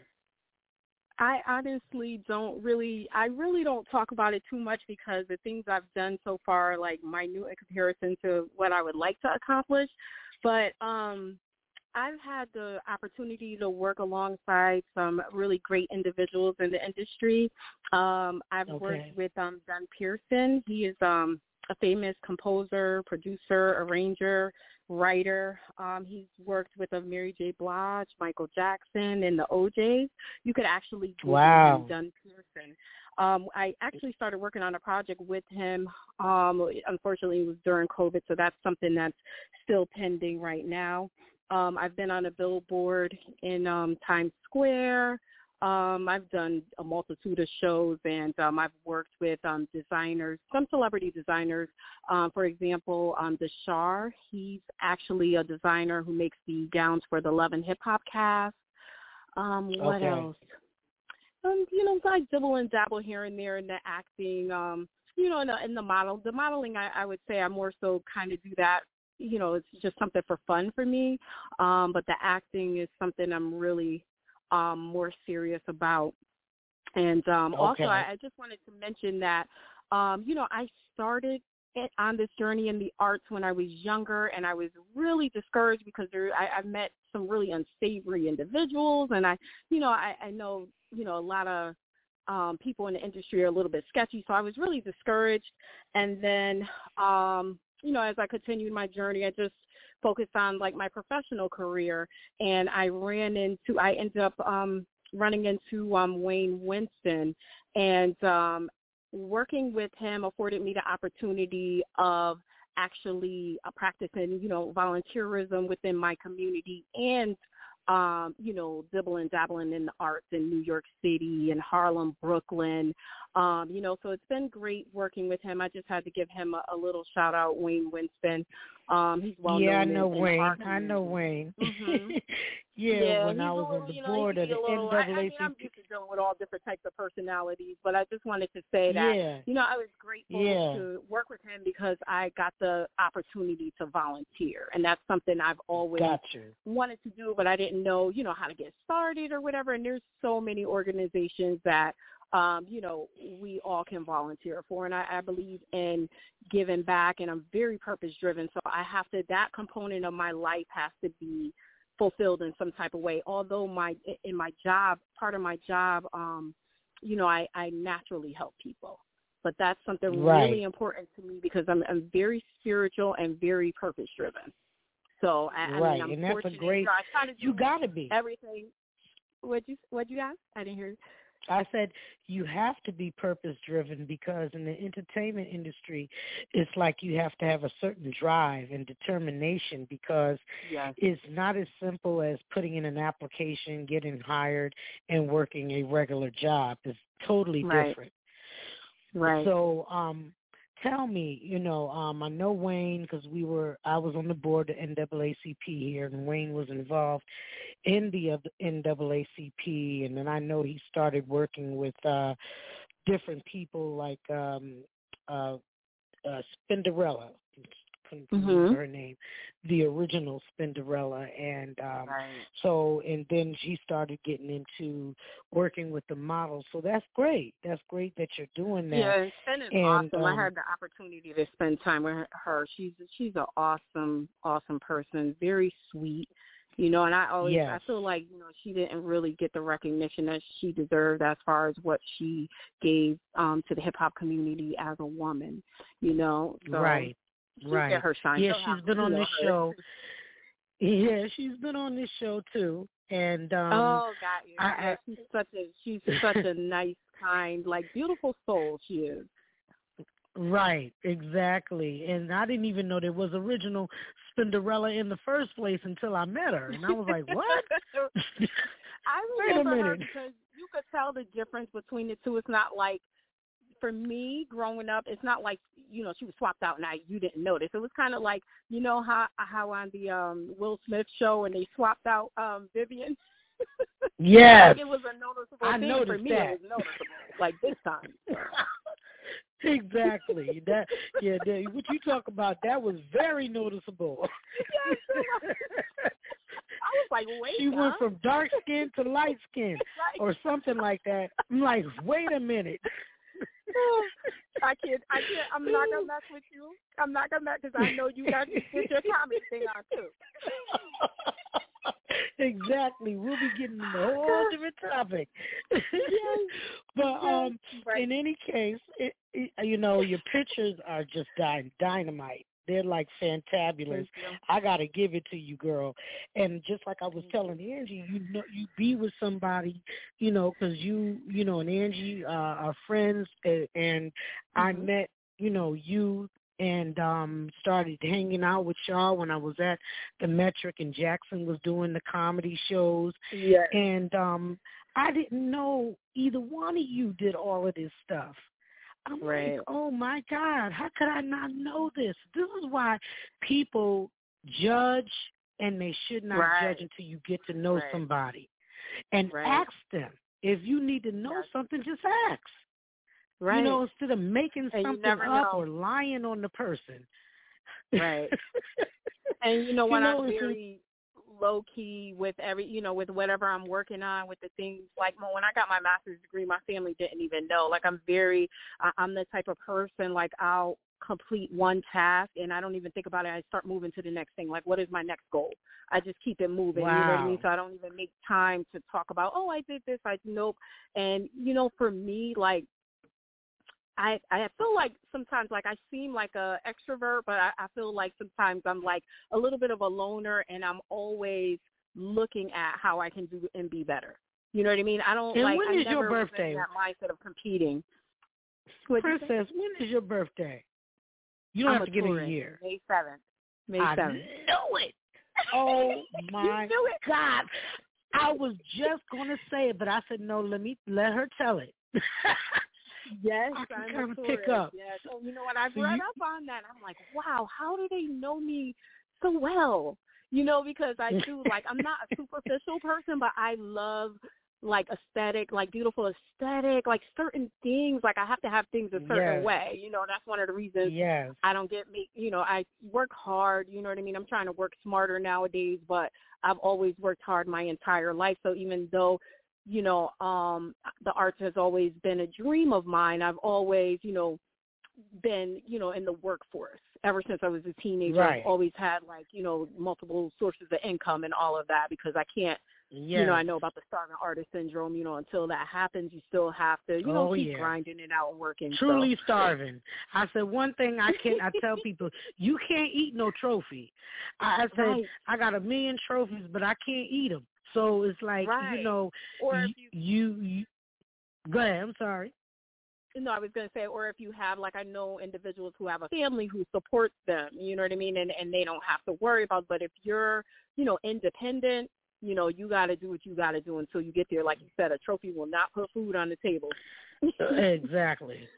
I honestly don't really, I really don't talk about it too much because the things I've done so far are like minute in comparison to what I would like to accomplish. But um, I've had the opportunity to work alongside some really great individuals in the industry. Um, I've okay. worked with um, Don Pearson. He is um, a famous composer, producer, arranger, writer. Um, he's worked with a Mary J. Blige, Michael Jackson, and the O Js. You could actually Google wow. him, Don Pearson. Um, I actually started working on a project with him. Um, unfortunately, it was during COVID, so that's something that's still pending right now. Um, I've been on a billboard in um, Times Square. Um, I've done a multitude of shows, and um, I've worked with um, designers, some celebrity designers. Um, for example, um, Deshar, he's actually a designer who makes the gowns for the Love and Hip Hop cast. Um, what okay. else? Um, you know, I dibble and dabble here and there in the acting, um, you know, in the, in the model. The modeling, I, I would say I more so kind of do that. You know, it's just something for fun for me. Um, but the acting is something I'm really um, more serious about. And um, okay. also, I, I just wanted to mention that, um, you know, I started on this journey in the arts when I was younger, and I was really discouraged because there, I, I met some really unsavory individuals, and I, you know, I, I know, you know, a lot of um, people in the industry are a little bit sketchy, so I was really discouraged. And then, um, you know, as I continued my journey, I just focused on like my professional career, and I ran into, I ended up um, running into um, Wayne Winston, and um, working with him afforded me the opportunity of actually uh, practicing, you know, volunteerism within my community and, um, you know, dibbling, dabbling in the arts in New York City and Harlem, Brooklyn, um, you know, so it's been great working with him. I just had to give him a, a little shout out, Wayne Winston. Um, he's well yeah, known. I know in, Wayne. in I know Wayne. Mm-hmm. yeah, yeah, when I was little, on the you know, board of the little, N double A C P. I, I mean, I'm used to dealing with all different types of personalities, but I just wanted to say that, yeah. you know, I was grateful yeah. to work with him because I got the opportunity to volunteer, and that's something I've always gotcha. wanted to do, but I didn't know, you know, how to get started or whatever. And there's so many organizations that, um, you know, we all can volunteer for, and I, I believe in giving back, and I'm very purpose-driven, so I have to, that component of my life has to be fulfilled in some type of way. Although my, in my job, part of my job, um, you know, I, I naturally help people, but that's something right. really important to me because I'm, I'm very spiritual and very purpose-driven. So I, right, I mean, I'm and that's fortunate. a great. You, know, I try to do you gotta be everything. What you what you ask? I didn't hear. I said you have to be purpose-driven because in the entertainment industry, it's like you have to have a certain drive and determination because yes. it's not as simple as putting in an application, getting hired, and working a regular job. It's totally right. different. Right. So um, tell me, you know, um, I know Wayne because we were, I was on the board of N double A C P here, and Wayne was involved in the N double A C P, and then I know he started working with uh, different people like um, uh, uh, Spinderella. Couldn't mm-hmm. remember her name, the original Spinderella, and um, right. so and then she started getting into working with the models. So that's great. That's great that you're doing that. Yeah, Spin is and, awesome. Um, I had the opportunity to spend time with her. She's she's an awesome, awesome person. Very sweet. You know, and I always, yes. I feel like, you know, she didn't really get the recognition that she deserved as far as what she gave um, to the hip-hop community as a woman, you know. So right, she right. get her shine. Yeah, She'll she's have, been on know, this her. show. Yeah, she's been on this show, too. And um, oh, got you. I, yeah, she's such a, she's such a nice, kind, like, beautiful soul she is. Right, exactly. And I didn't even know there was original Spinderella in the first place until I met her. And I was like, what? I remember her because you could tell the difference between the two. It's not like, for me, growing up, it's not like, you know, she was swapped out and I, you didn't notice. It was kind of like, you know, how how on the um, Will Smith show and they swapped out um, Vivian? Yes. Like it was a noticeable I thing. noticed For me, that. it was noticeable, like this time. So. Exactly. That yeah. That, what you talk about, that was very noticeable. Yes, I was like, wait. She huh? went from dark skin to light skin, right. or something like that. I'm like, wait a minute. I can't. I can't. I'm not gonna mess with you. I'm not gonna mess because I know you got to get your comedy thing on too. Exactly. We'll be getting into a whole different topic. Yes. But um, right. in any case, it, it, you know, your pictures are just dy- dynamite. They're like fantabulous. I got to give it to you, girl. And just like I was telling Angie, you know, you be with somebody, you know, because you, you know, and Angie uh, are friends, and, and mm-hmm. I met, you know, you and um started hanging out with y'all when I was at the Metric, and Jackson was doing the comedy shows. Yeah. And um I didn't know either one of you did all of this stuff. I'm right. like, oh, my God, how could I not know this? This is why people judge, and they should not right. judge until you get to know right. somebody. And right. ask them. If you need to know yes. something, just ask. Right. You know, instead of making and something up know. or lying on the person. Right. And, you know, when you know, I'm very low key with every, you know, with whatever I'm working on, with the things, like when I got my master's degree, my family didn't even know. Like I'm very, I'm the type of person, like I'll, complete one task and I don't even think about it. I start moving to the next thing. Like, what is my next goal? I just keep it moving. Wow. You know what I mean? So I don't even make time to talk about, oh, I did this. I nope. And, you know, for me, like, I, I feel like sometimes, like, I seem like a extrovert, but I, I feel like sometimes I'm like a little bit of a loner, and I'm always looking at how I can do and be better. You know what I mean? I don't and like. when I is never your birthday? was in that mindset of competing. What'd Princess, when is your birthday? You don't I'm have to a get tourist. a year. May seventh. May I seventh. knew it. Oh my You knew it. God! I was just gonna say it, but I said no. Let me let her tell it. Yes, I can I'm kind a of pick tourist. up. Yes. Oh, you know what? I've So read you- up on that. I'm like, wow, how do they know me so well? You know, because I do, like, I'm not a superficial person, but I love, like, aesthetic, like, beautiful aesthetic, like, certain things. Like, I have to have things a certain Yes. way. You know, that's one of the reasons Yes. I don't get me, you know, I work hard, you know what I mean? I'm trying to work smarter nowadays, but I've always worked hard my entire life. So even though, you know, um, the arts has always been a dream of mine, I've always, you know, been, you know, in the workforce ever since I was a teenager. Right. I've always had, like, you know, multiple sources of income and all of that because I can't, Yes. you know, I know about the starving artist syndrome, you know, until that happens, you still have to, you know, Oh, keep yeah. grinding it out and working. Truly so. starving. I said one thing I can I tell people, you can't eat no trophy. I, I said Right. I got a million trophies, but I can't eat them. So it's like, Right. you know, Or you, if you, you, you go ahead. I'm sorry. No, I was going to say, or if you have, like, I know individuals who have a family who supports them, you know what I mean, and, and they don't have to worry about, but if you're, you know, independent, you know, you got to do what you got to do until you get there. Like you said, a trophy will not put food on the table. Exactly.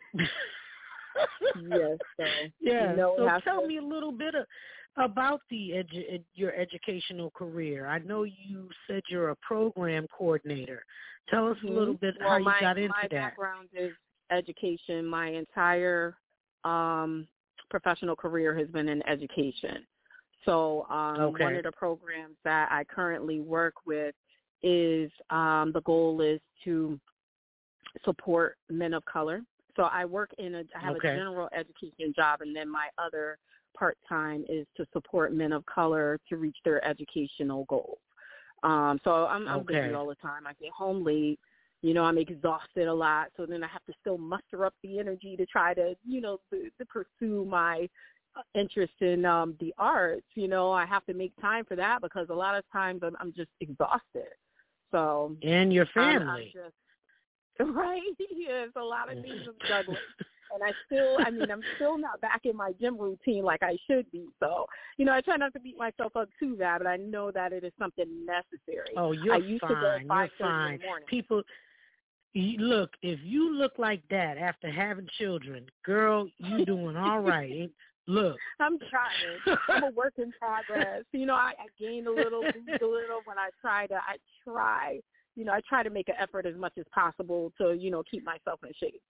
Yes, so. Yeah, You know, so have tell to, me a little bit of, about the edu- ed, your educational career. I know you said you're a program coordinator. Tell us mm-hmm. a little bit well, how you my, got into my that. My background is education. My entire um, professional career has been in education. So um, Okay. one of the programs that I currently work with is um, the goal is to support men of color. So I work in a, I have Okay. a general education job, and then my other part-time is to support men of color to reach their educational goals. Um, so I'm, I'm Okay. busy all the time. I get home late. You know, I'm exhausted a lot, so then I have to still muster up the energy to try to, you know, to, to pursue my interest in um, the arts. You know, I have to make time for that because a lot of times I'm, I'm just exhausted. So And your I'm, I'm family. just, right? Yeah, it's a lot of things I'm juggling. And I still, I mean, I'm still not back in my gym routine like I should be. So, you know, I try not to beat myself up too bad, but I know that it is something necessary. Oh, you're I used fine. to go at five You're thirty fine. in the morning. People, you, look, if you look like that after having children, girl, you doing all right. Look. I'm trying. I'm a work in progress. You know, I, I gained a little, lose a little when I try to, I try, you know, I try to make an effort as much as possible to, you know, keep myself in shape.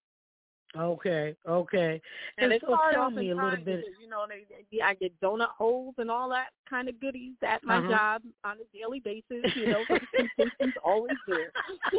Okay, okay. And, And it's so hard tell me a little oftentimes bit. because, you know, they, they, I get donut holes and all that kind of goodies at my Uh-huh. job on a daily basis. You know, so the temptation's always there.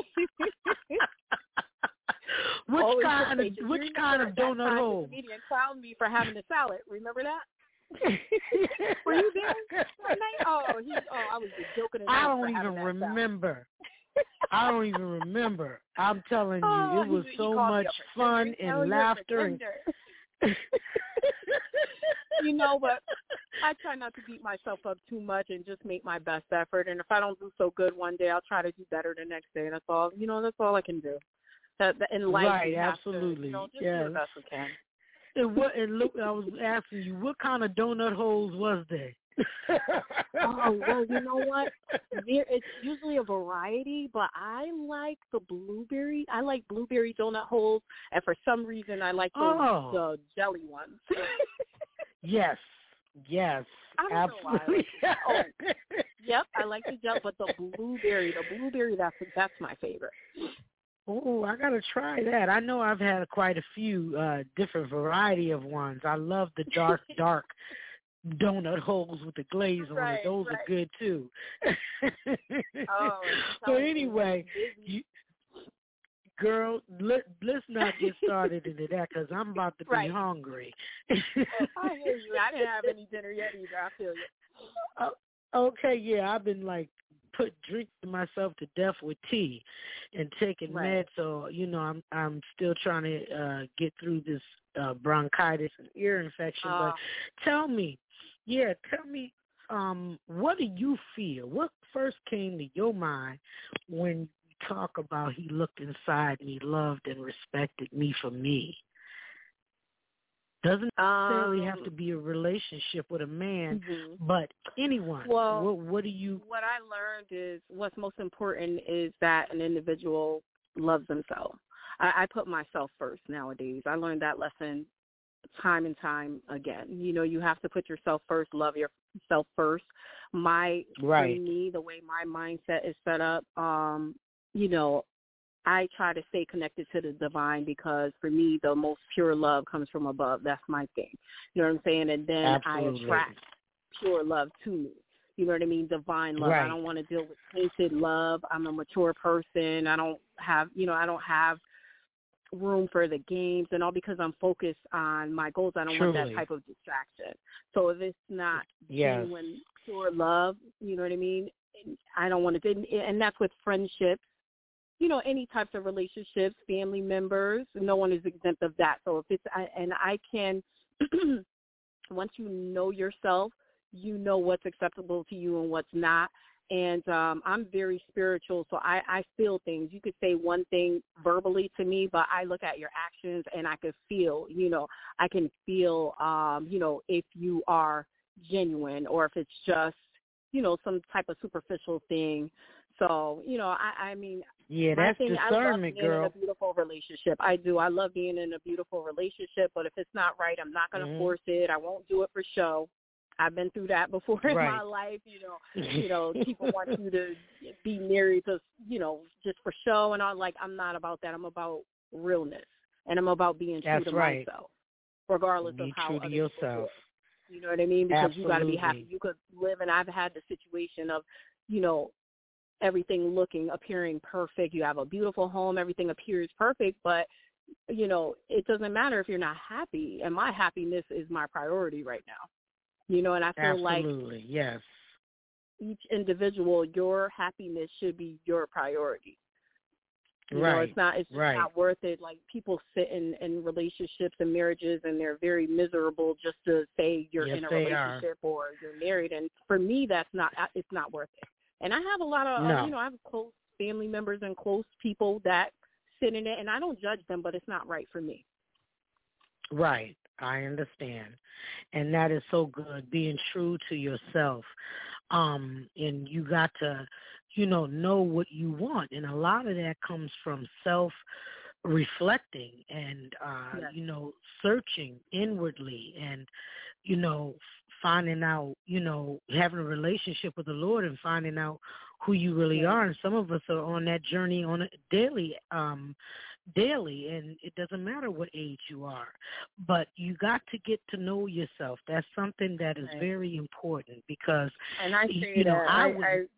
Which Always kind of temptation. which You kind of remember that donut time hole? The comedian clowned me for having a salad. Remember that? Were you there that night? Oh, he, oh, I was just joking. I around don't for even having that salad. remember. I don't even remember. I'm telling you, Oh, it was he, he so called me much a fun pretender. and Hell, you're a laughter. And pretender. You know, but I try not to beat myself up too much and just make my best effort. And if I don't do so good one day, I'll try to do better the next day. That's all. You know, that's all I can do. That, that in life, right, you have absolutely. To, you know, just yes. do the best we can. And what? And look, I was asking you, what kind of donut holes was there? Oh, well, you know what? There, it's usually a variety, but I like the blueberry. I like blueberry donut holes, and for some reason, I like those, Oh. the jelly ones. Yes, yes, I don't absolutely. know why. Oh, yep, I like the jelly, but the blueberry, the blueberry, that's that's my favorite. Oh, I gotta try that. I know I've had quite a few uh different variety of ones. I love the dark, dark donut holes with the glaze on Right, it. Those right. are good too. Oh, so anyway, you, girl, li- listen not get started into that because I'm about to be right. hungry. I hear you. I didn't have any dinner yet either. I feel you. Uh, okay, yeah, I've been like put drinking myself to death with tea and taking right. meds. So you know, I'm I'm still trying to uh, get through this uh, bronchitis and ear infection. Uh, but tell me, yeah, tell me, um, what do you feel? What first came to your mind when you talk about he looked inside me, loved and respected me for me? Doesn't necessarily um, have to be a relationship with a man, mm-hmm. but anyone. Well, what, what do you? What I learned is what's most important is that an individual loves themselves. I, I put myself first nowadays. I learned that lesson time and time again. You know, you have to put yourself first, love yourself first. My, right. for me, the way my mindset is set up, um, you know, I try to stay connected to the divine because for me, the most pure love comes from above. That's my thing. You know what I'm saying? And then Absolutely. I attract pure love to me. You know what I mean? Divine love. Right. I don't want to deal with tainted love. I'm a mature person. I don't have, you know, I don't have room for the games and all because I'm focused on my goals. I don't Truly. want that type of distraction. So if it's not yes. genuine, pure love, you know what I mean? I don't want to, and that's with friendships. You know, any types of relationships, family members, no one is exempt of that. So if it's, and I can, once you know yourself, you know what's acceptable to you and what's not. And um, I'm very spiritual, so I, I feel things. You could say one thing verbally to me, but I look at your actions and I can feel, you know, I can feel, um, you know, if you are genuine or if it's just, you know, some type of superficial thing. So, you know, I, I mean, yeah, my that's thing, discernment, I love being girl. in a beautiful relationship. I do. I love being in a beautiful relationship, but if it's not right, I'm not going to mm-hmm. force it. I won't do it for show. I've been through that before in right. my life. You know, you know, people want you to be married to, you know, just for show and all. Like, I'm not about that. I'm about realness, and I'm about being true that's to right. myself, regardless be of how true other to yourself. You know what I mean? Because Absolutely. you got to be happy. You could live, and I've had the situation of, you know, everything looking, appearing perfect. You have a beautiful home. Everything appears perfect, but, you know, it doesn't matter if you're not happy. And my happiness is my priority right now. You know, and I feel Absolutely. like yes. each individual, your happiness should be your priority. You right. know, it's not, it's just right. not worth it. Like, people sit in, in relationships and marriages and they're very miserable just to say you're yes, in a they relationship are. or you're married. And for me, that's not, it's not worth it. And I have a lot of, no. uh, you know, I have close family members and close people that sit in it, and I don't judge them, but it's not right for me. Right. I understand. And that is so good, being true to yourself. Um, and you got to, you know, know what you want. And a lot of that comes from self-reflecting and, uh, yes. you know, searching inwardly and, you know, finding out, you know, having a relationship with the Lord and finding out who you really are. And some of us are on that journey on a daily, um, daily, and it doesn't matter what age you are. But you got to get to know yourself. That's something that is right. very important because, and I say you know, that, I, I, would, I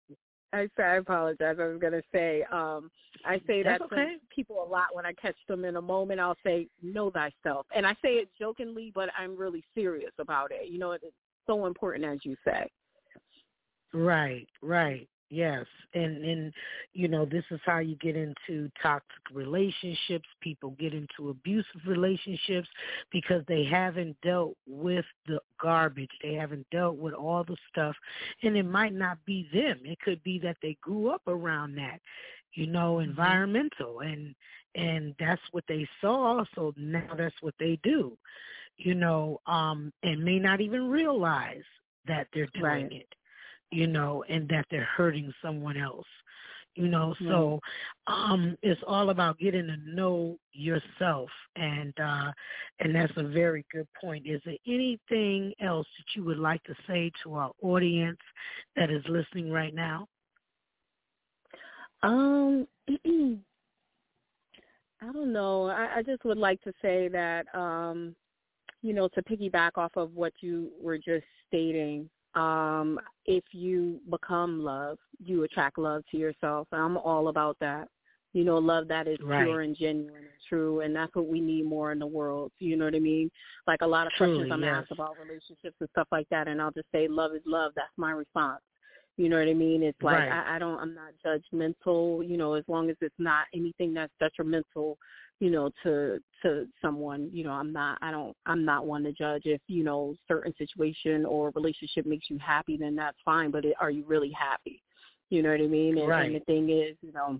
I say I apologize. I was going to say, um, I say that okay. to people a lot when I catch them in a moment. I'll say, know thyself. And I say it jokingly, but I'm really serious about it. You know, it's so important, as you say. Right, right. Yes. And, and, you know, this is how you get into toxic relationships. People get into abusive relationships because they haven't dealt with the garbage. They haven't dealt with all the stuff. And it might not be them. It could be that they grew up around that, you know, environmental. And, and that's what they saw. So now that's what they do, you know, um, and may not even realize that they're doing right. it. You know, and that they're hurting someone else, you know. Mm-hmm. So um, it's all about getting to know yourself, and uh, and that's a very good point. Is there anything else that you would like to say to our audience that is listening right now? Um, I don't know. I, I just would like to say that, um, you know, to piggyback off of what you were just stating, Um, if you become love, you attract love to yourself. I'm all about that. You know, love that is right. pure and genuine and true, and that's what we need more in the world. You know what I mean? Like a lot of Truly, questions I'm yes. asked about relationships and stuff like that, and I'll just say love is love. That's my response. You know what I mean? It's like right. I, I don't, I'm not judgmental. You know, as long as it's not anything that's detrimental, you know, to to someone. You know, I'm not, I don't, I'm not one to judge. If you know, certain situation or relationship makes you happy, then that's fine. But it, are you really happy? You know what I mean? And, right. and the thing is, you know,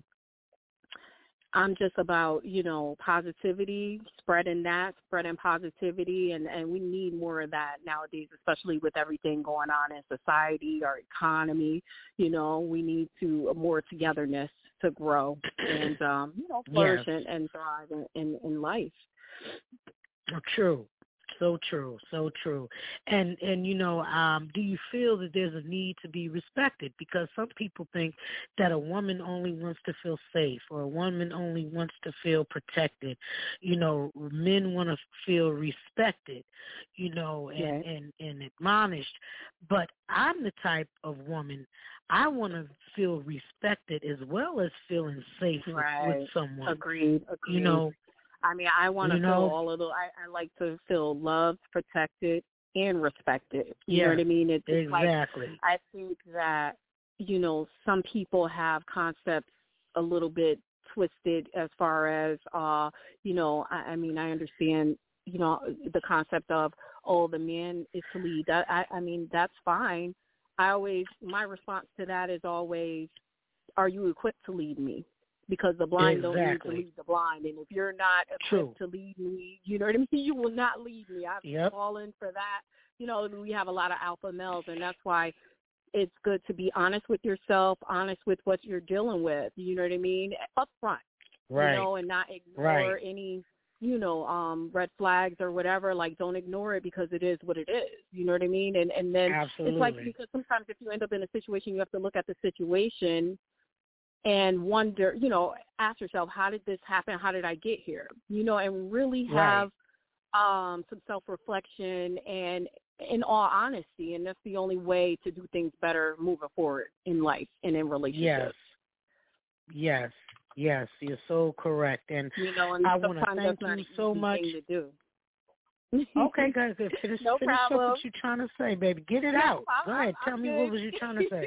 I'm just about, you know, positivity, spreading that, spreading positivity, and, and we need more of that nowadays, especially with everything going on in society, our economy. You know, we need to more togetherness to grow and, um, you know, flourish yes. and, and thrive in, in, in life. True. So true, so true. And, and you know, um, do you feel that there's a need to be respected? Because some people think that a woman only wants to feel safe or a woman only wants to feel protected. You know, men want to feel respected, you know, and, right. and, and admonished. But I'm the type of woman, I want to feel respected as well as feeling safe right. with, with someone. Agreed, agreed. You know, I mean, I want to you feel know, all of those. I, I like to feel loved, protected, and respected. You yeah, know what I mean? It's just exactly. like, I think that, you know, some people have concepts a little bit twisted as far as, uh, you know, I, I mean, I understand, you know, the concept of, oh, the man is to lead. That, I, I mean, that's fine. I always, my response to that is always, are you equipped to lead me? Because the blind exactly. don't need to lead the blind. And if you're not equipped True. to lead me, you know what I mean? You will not lead me. I've yep. fallen for that. You know, we have a lot of alpha males, and that's why it's good to be honest with yourself, honest with what you're dealing with, you know what I mean? Up front, right. you know, and not ignore right. any, you know, um, red flags or whatever. Like, don't ignore it because it is what it is, you know what I mean? And, and then Absolutely. it's like, because sometimes if you end up in a situation, you have to look at the situation and wonder, you know, ask yourself, how did this happen? How did I get here? You know, and really have right. um, some self-reflection and in all honesty. And that's the only way to do things better moving forward in life and in relationships. Yes. Yes. Yes. You're so correct. And you know, and I want to thank you so much. To do. Okay, guys, finish, no finish up problem. what you're trying to say, baby. Get it no, out. I'm, Go ahead. I'm, Tell I'm me good. what was you trying to say.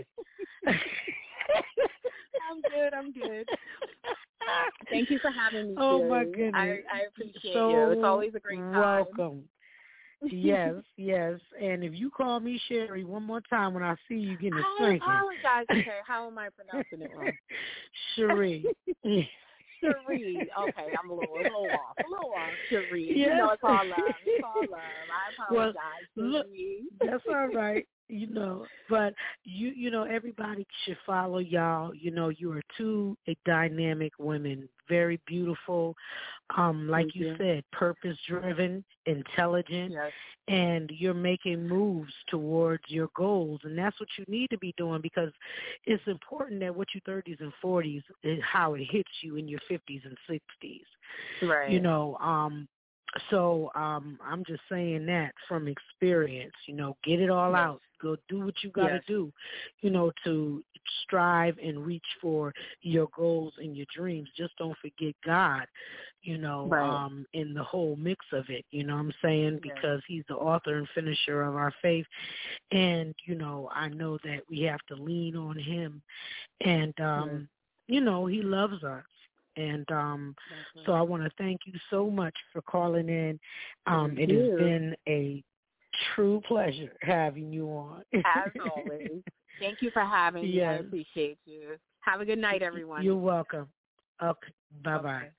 I'm good. I'm good. Thank you for having me. Oh, Sherry. my goodness. I, I appreciate so you. It's always a great time. Welcome. Yes, yes. And if you call me Sherry one more time when I see you getting a spanking. I apologize. Okay, how am I pronouncing it wrong? Cherie. Cherie. Okay, I'm a little, a little off. A little off. Cherie. Yes. You know, it's all love. It's all love. I apologize. Well, look, that's all right. You know, but you, you know, everybody should follow y'all. You know, you are two dynamic women, very beautiful. Um, like Thank you, you said, purpose-driven, intelligent, yes. and you're making moves towards your goals. And that's what you need to be doing, because it's important that what your thirties and forties is how it hits you in your fifties and sixties. Right. You know, um, so um, I'm just saying that from experience, you know, get it all yes. out. Go do what you got to yes. do, you know, to strive and reach for your goals and your dreams. Just don't forget God, you know, right. um, in the whole mix of it, you know what I'm saying? Yes. Because he's the author and finisher of our faith. And, you know, I know that we have to lean on him. And, um, yes. you know, he loves us. And um, so I want to thank you so much for calling in. Um, it you. has been a true pleasure having you on. As always. Thank you for having me. Yes. I appreciate you. Have a good night, everyone. You're welcome. Okay. Bye-bye. Okay.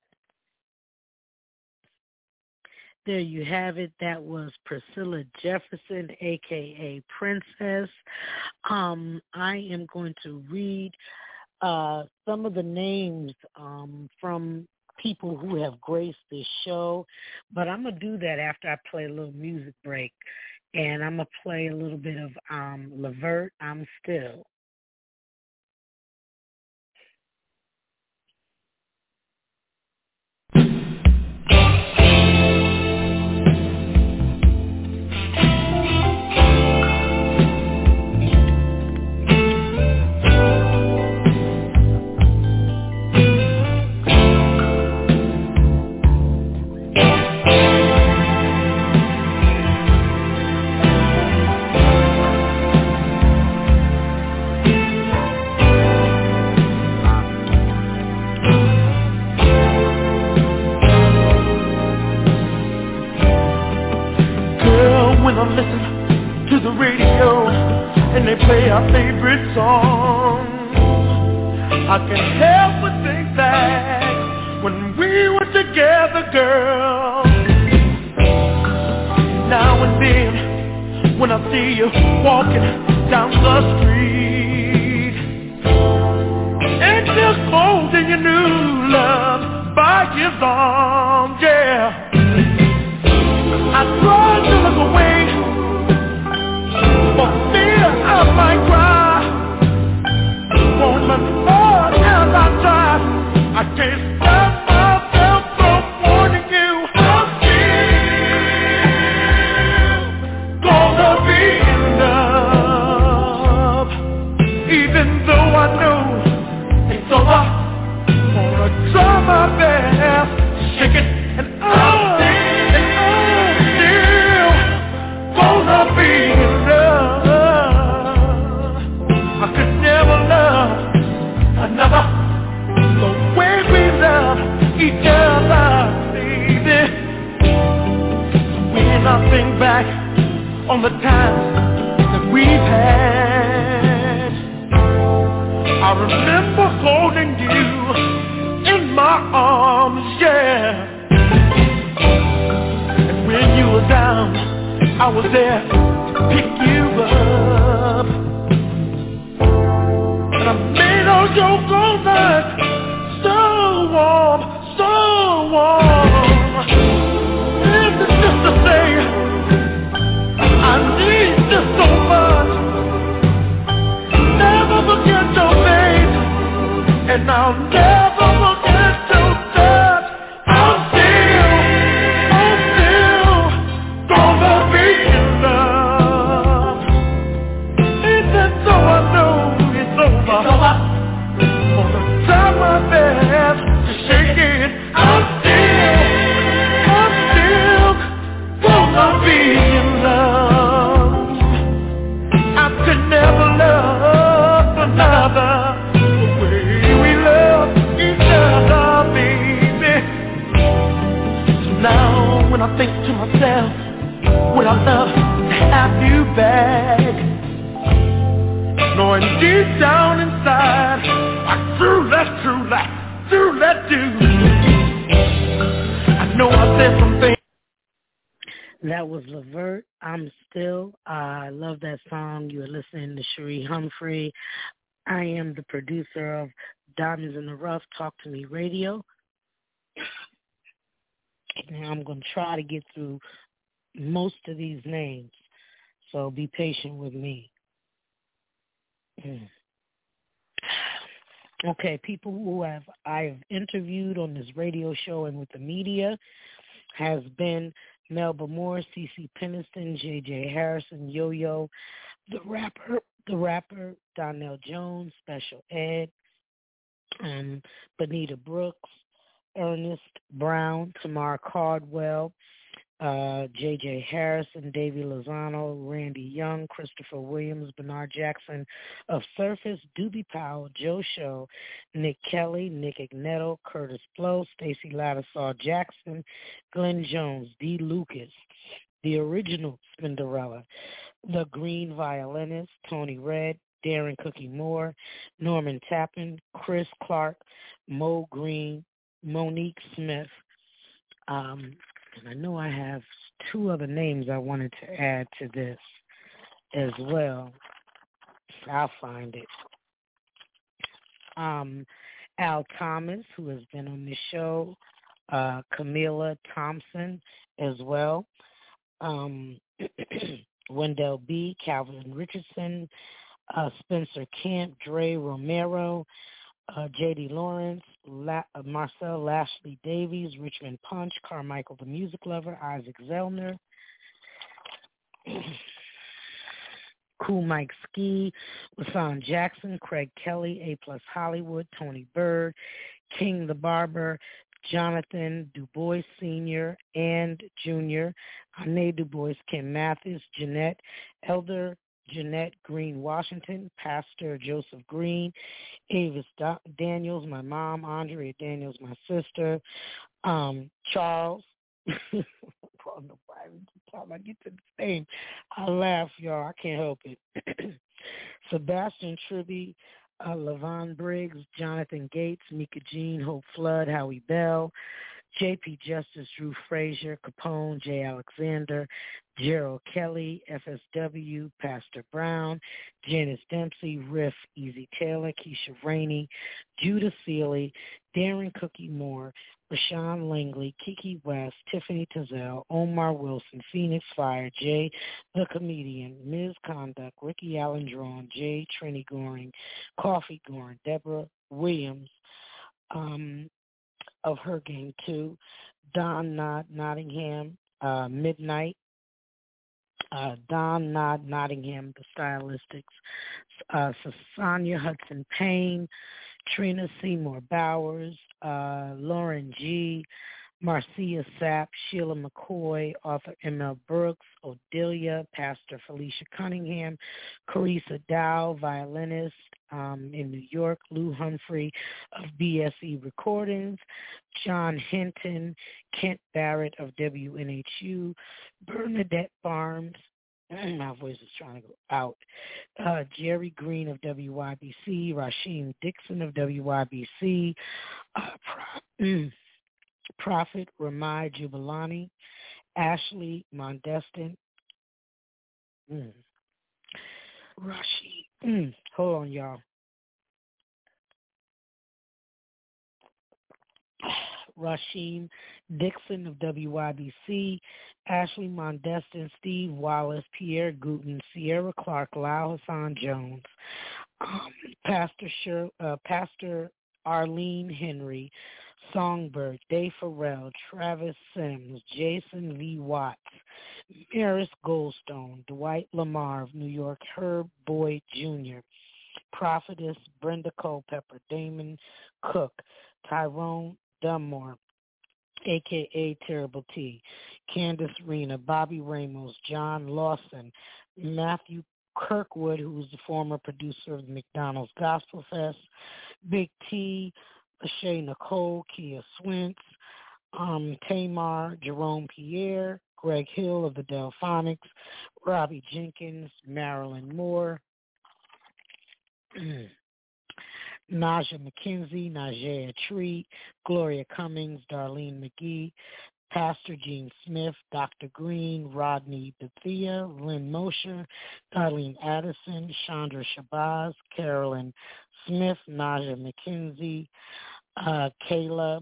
There you have it. That was Priscilla Jefferson, a k a. Princess. Um, I am going to read uh, some of the names um, from people who have graced this show, but I'm going to do that after I play a little music break, and I'm going to play a little bit of um, Levert, I'm Still. I can't help but think back when we were together, girl. Now and then, when I see you walking down the street, and just holding your new love by his arm, yeah, I try to look away, for fear I might cry. Woman, hard as I try, I can't stop myself from warning you. I'm still gonna be in love, even though I know it's over. Gonna try my best to shake it, and I'm, and I'm still gonna be in love. I could never love another the way we love each other, baby. When I think back on the times that we've had, I remember holding you in my arms, yeah. And when you were down, I was there to pick you up. And I made all your cold nights so warm, so warm. This is just to say, I need you so much. Never forget your face, and I'll never forget your touch. I'm still, I'm still gonna be in love, even though I know it's over. It's over. Gonna try my best to shake it. I'm still, I'm still gonna be in love. I could never love another the way we love each other, baby. So now when I think to myself, would I love to have you back? Knowing deep down inside, I true, that's true, like true, that do. I know I said something. That was Levert. I'm Still. Uh, I love that song. You are listening to Cherie Humphrey. I am the producer of Diamonds in the Rough, Talk to Me Radio. And I'm going to try to get through most of these names, so be patient with me. Okay, people who have I have interviewed on this radio show and with the media has been Melba Moore, CeCe Peniston, J J Harrison, Yo-Yo, the rapper, the rapper Donnell Jones, Special Ed, um, Bonita Brooks, Ernest Brown, Tamar Cardwell, uh, J J Harrison, Davey Lozano, Randy Young, Christopher Williams, Bernard Jackson of Surface, Doobie Powell, Joe Show, Nick Kelly, Nick Ignetto, Curtis Blow, Stacey Ladisaw Jackson, Glenn Jones, D. Lucas, the original Spinderella, the Green Violinist, Tony Red, Darren Cookie Moore, Norman Tappan, Chris Clark, Mo Green, Monique Smith, um, and I know I have two other names I wanted to add to this as well. I'll find it. Um, Al Thomas, who has been on this show, uh, Camilla Thompson as well, um, Wendell B., Calvin Richardson, uh, Spencer Camp, Dre Romero, Uh, J D Lawrence, La- uh, Marcel Lashley Davies, Richmond Punch, Carmichael the Music Lover, Isaac Zellner, Cool Mike Ski, Lasan Jackson, Craig Kelly, A Plus Hollywood, Tony Bird, King the Barber, Jonathan Du Bois Senior and Junior, Ane Du Bois, Kim Mathis, Jeanette Elder, Jeanette Green Washington, Pastor Joseph Green, Avis Daniels, my mom, Andrea Daniels, my sister, um, Charles. I don't know why every time I get to the name, I laugh, y'all. I can't help it. Sebastian Tribby, uh, Levon Briggs, Jonathan Gates, Mika Jean, Hope Flood, Howie Bell, J P Justice, Drew Frazier, Capone, J. Alexander, Gerald Kelly, F S W, Pastor Brown, Janice Dempsey, Riff, Easy Taylor, Keisha Rainey, Judah Seeley, Darren Cookie Moore, Rashawn Langley, Kiki West, Tiffany Tazell, Omar Wilson, Phoenix Fire, Jay the Comedian, Miz Conduct, Ricky Allen Drawn, Jay Trini Goring, Coffee Goring, Deborah Williams, um, of Her Game two, Don Nod Nottingham, uh, Midnight, uh, Don Nod Nottingham, the Stylistics, uh, Sonia Hudson Payne, Trina Seymour Bowers, uh, Lauren G., Marcia Sapp, Sheila McCoy, author M L Brooks, Odelia, Pastor Felicia Cunningham, Carissa Dow, violinist um, in New York, Lou Humphrey of B S E Recordings, John Hinton, Kent Barrett of W N H U, Bernadette Barnes, my voice is trying to go out, uh, Jerry Green of W Y B C, Rasheem Dixon of W Y B C, uh, Pro- Prophet Ramai Jubilani, Ashley Mondestin, mm, Rashid, mm, hold on, y'all. Rasheem Dixon of W Y B C, Ashley Mondestin, Steve Wallace, Pierre Guten, Sierra Clark, Lau Hassan Jones, um, Pastor Sher, uh, Pastor Arlene Henry, Songbird, Dave Farrell, Travis Sims, Jason V. Watts, Maris Goldstone, Dwight Lamar of New York, Herb Boyd Junior, Prophetess Brenda Culpepper, Damon Cook, Tyrone Dunmore, a k a. Terrible T, Candace Rena, Bobby Ramos, John Lawson, Matthew Kirkwood, who's the former producer of the McDonald's Gospel Fest, Big T, Lachey Nicole, Kia Swintz, um, Tamar, Jerome Pierre, Greg Hill of the Delphonics, Robbie Jenkins, Marilyn Moore, Naja McKenzie, Najee Treat, Gloria Cummings, Darlene McGee, Pastor Gene Smith, Doctor Green, Rodney Bethia, Lynn Mosher, Darlene Addison, Chandra Shabazz, Carolyn Smith, Naja McKenzie, uh, Kayla,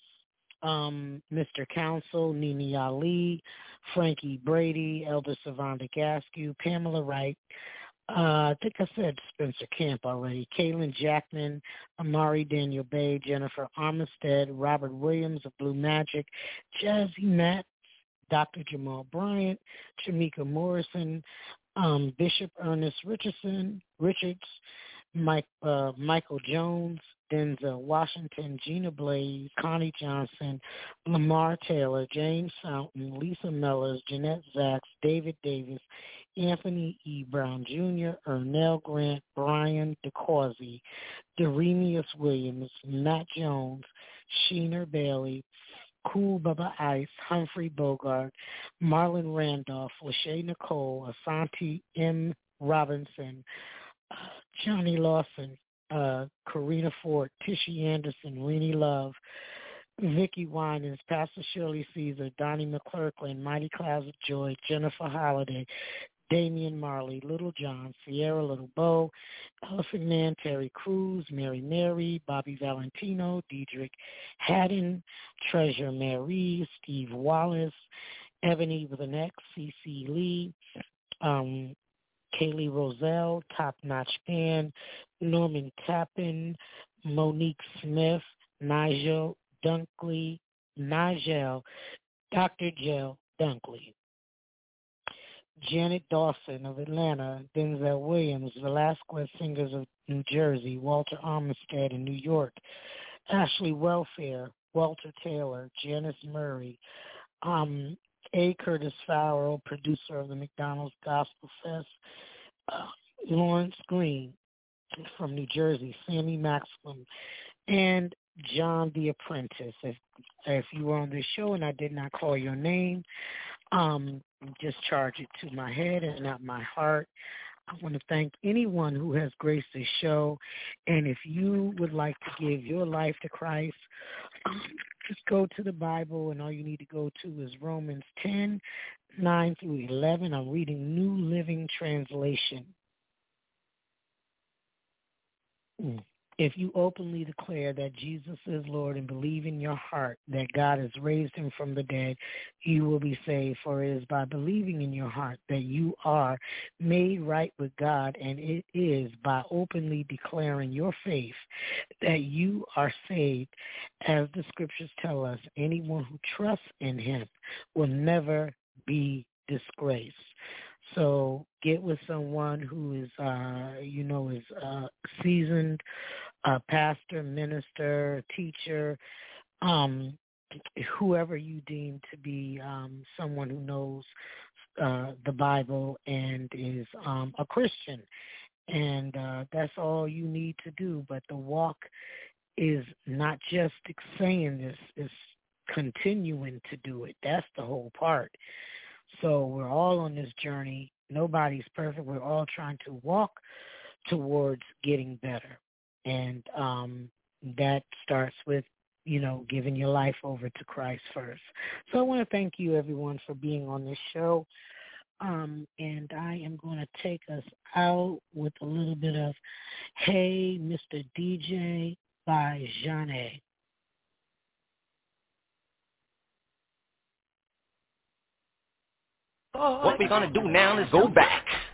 um, Mister Council, Nini Ali, Frankie Brady, Elder Savanda Gaskew, Pamela Wright, Uh, I think I said Spencer Camp already. Kaylin Jackman, Amari Daniel Bay, Jennifer Armistead, Robert Williams of Blue Magic, Jazzy Matt, Doctor Jamal Bryant, Shamika Morrison, um, Bishop Ernest Richardson, Richards, Mike, uh, Michael Jones, Denzel Washington, Gina Blaze, Connie Johnson, Lamar Taylor, James Fountain, Lisa Mellors, Jeanette Zaks, David Davis, Anthony E. Brown Junior, Ernell Grant, Brian DeCourcy, Doremius Williams, Matt Jones, Sheener Bailey, Cool Bubba Ice, Humphrey Bogart, Marlon Randolph, Lachey Nicole, Asante M. Robinson, uh, Johnny Lawson, uh, Karina Ford, Tishy Anderson, Renee Love, Vicky Winans, Pastor Shirley Caesar, Donnie McClurkin, Mighty Clouds of Joy, Jennifer Holliday, Damian Marley, Little John, Sierra Little Bo, Elephant Man, Terry Cruz, Mary Mary, Bobby Valentino, Diedrich Haddon, Treasure Mary, Steve Wallace, Ebony with an X, C C Lee, um, Kaylee Roselle, Top Notch Band, Norman Tappan, Monique Smith, Nigel Dunkley, Nigel, Doctor Jill Dunkley, Janet Dawson of Atlanta, Denzel Williams, Velasquez Singers of New Jersey, Walter Armistead in New York, Ashley Welfare, Walter Taylor, Janice Murray, um, A. Curtis Farrell, producer of the McDonald's Gospel Fest, uh, Lawrence Green from New Jersey, Sammy Maxwell, and John the Apprentice. If, if you were on this show and I did not call your name, um, just charge it to my head and not my heart. I want to thank anyone who has graced this show. And if you would like to give your life to Christ, um, just go to the Bible, and all you need to go to is Romans ten, nine through eleven. I'm reading New Living Translation. Mm. If you openly declare that Jesus is Lord and believe in your heart that God has raised him from the dead, you will be saved. For it is by believing in your heart that you are made right with God, and it is by openly declaring your faith that you are saved. As the scriptures tell us, anyone who trusts in him will never be disgraced. So get with someone who is, uh, you know, is uh, seasoned, a pastor, minister, teacher, um, whoever you deem to be um, someone who knows uh, the Bible and is um, a Christian. And uh, that's all you need to do. But the walk is not just saying this, it's continuing to do it. That's the whole part. So we're all on this journey. Nobody's perfect. We're all trying to walk towards getting better. And um, that starts with, you know, giving your life over to Christ first. So I want to thank you, everyone, for being on this show. Um, and I am going to take us out with a little bit of Hey, Mister D J by Zhané. What we're gonna do now is go back.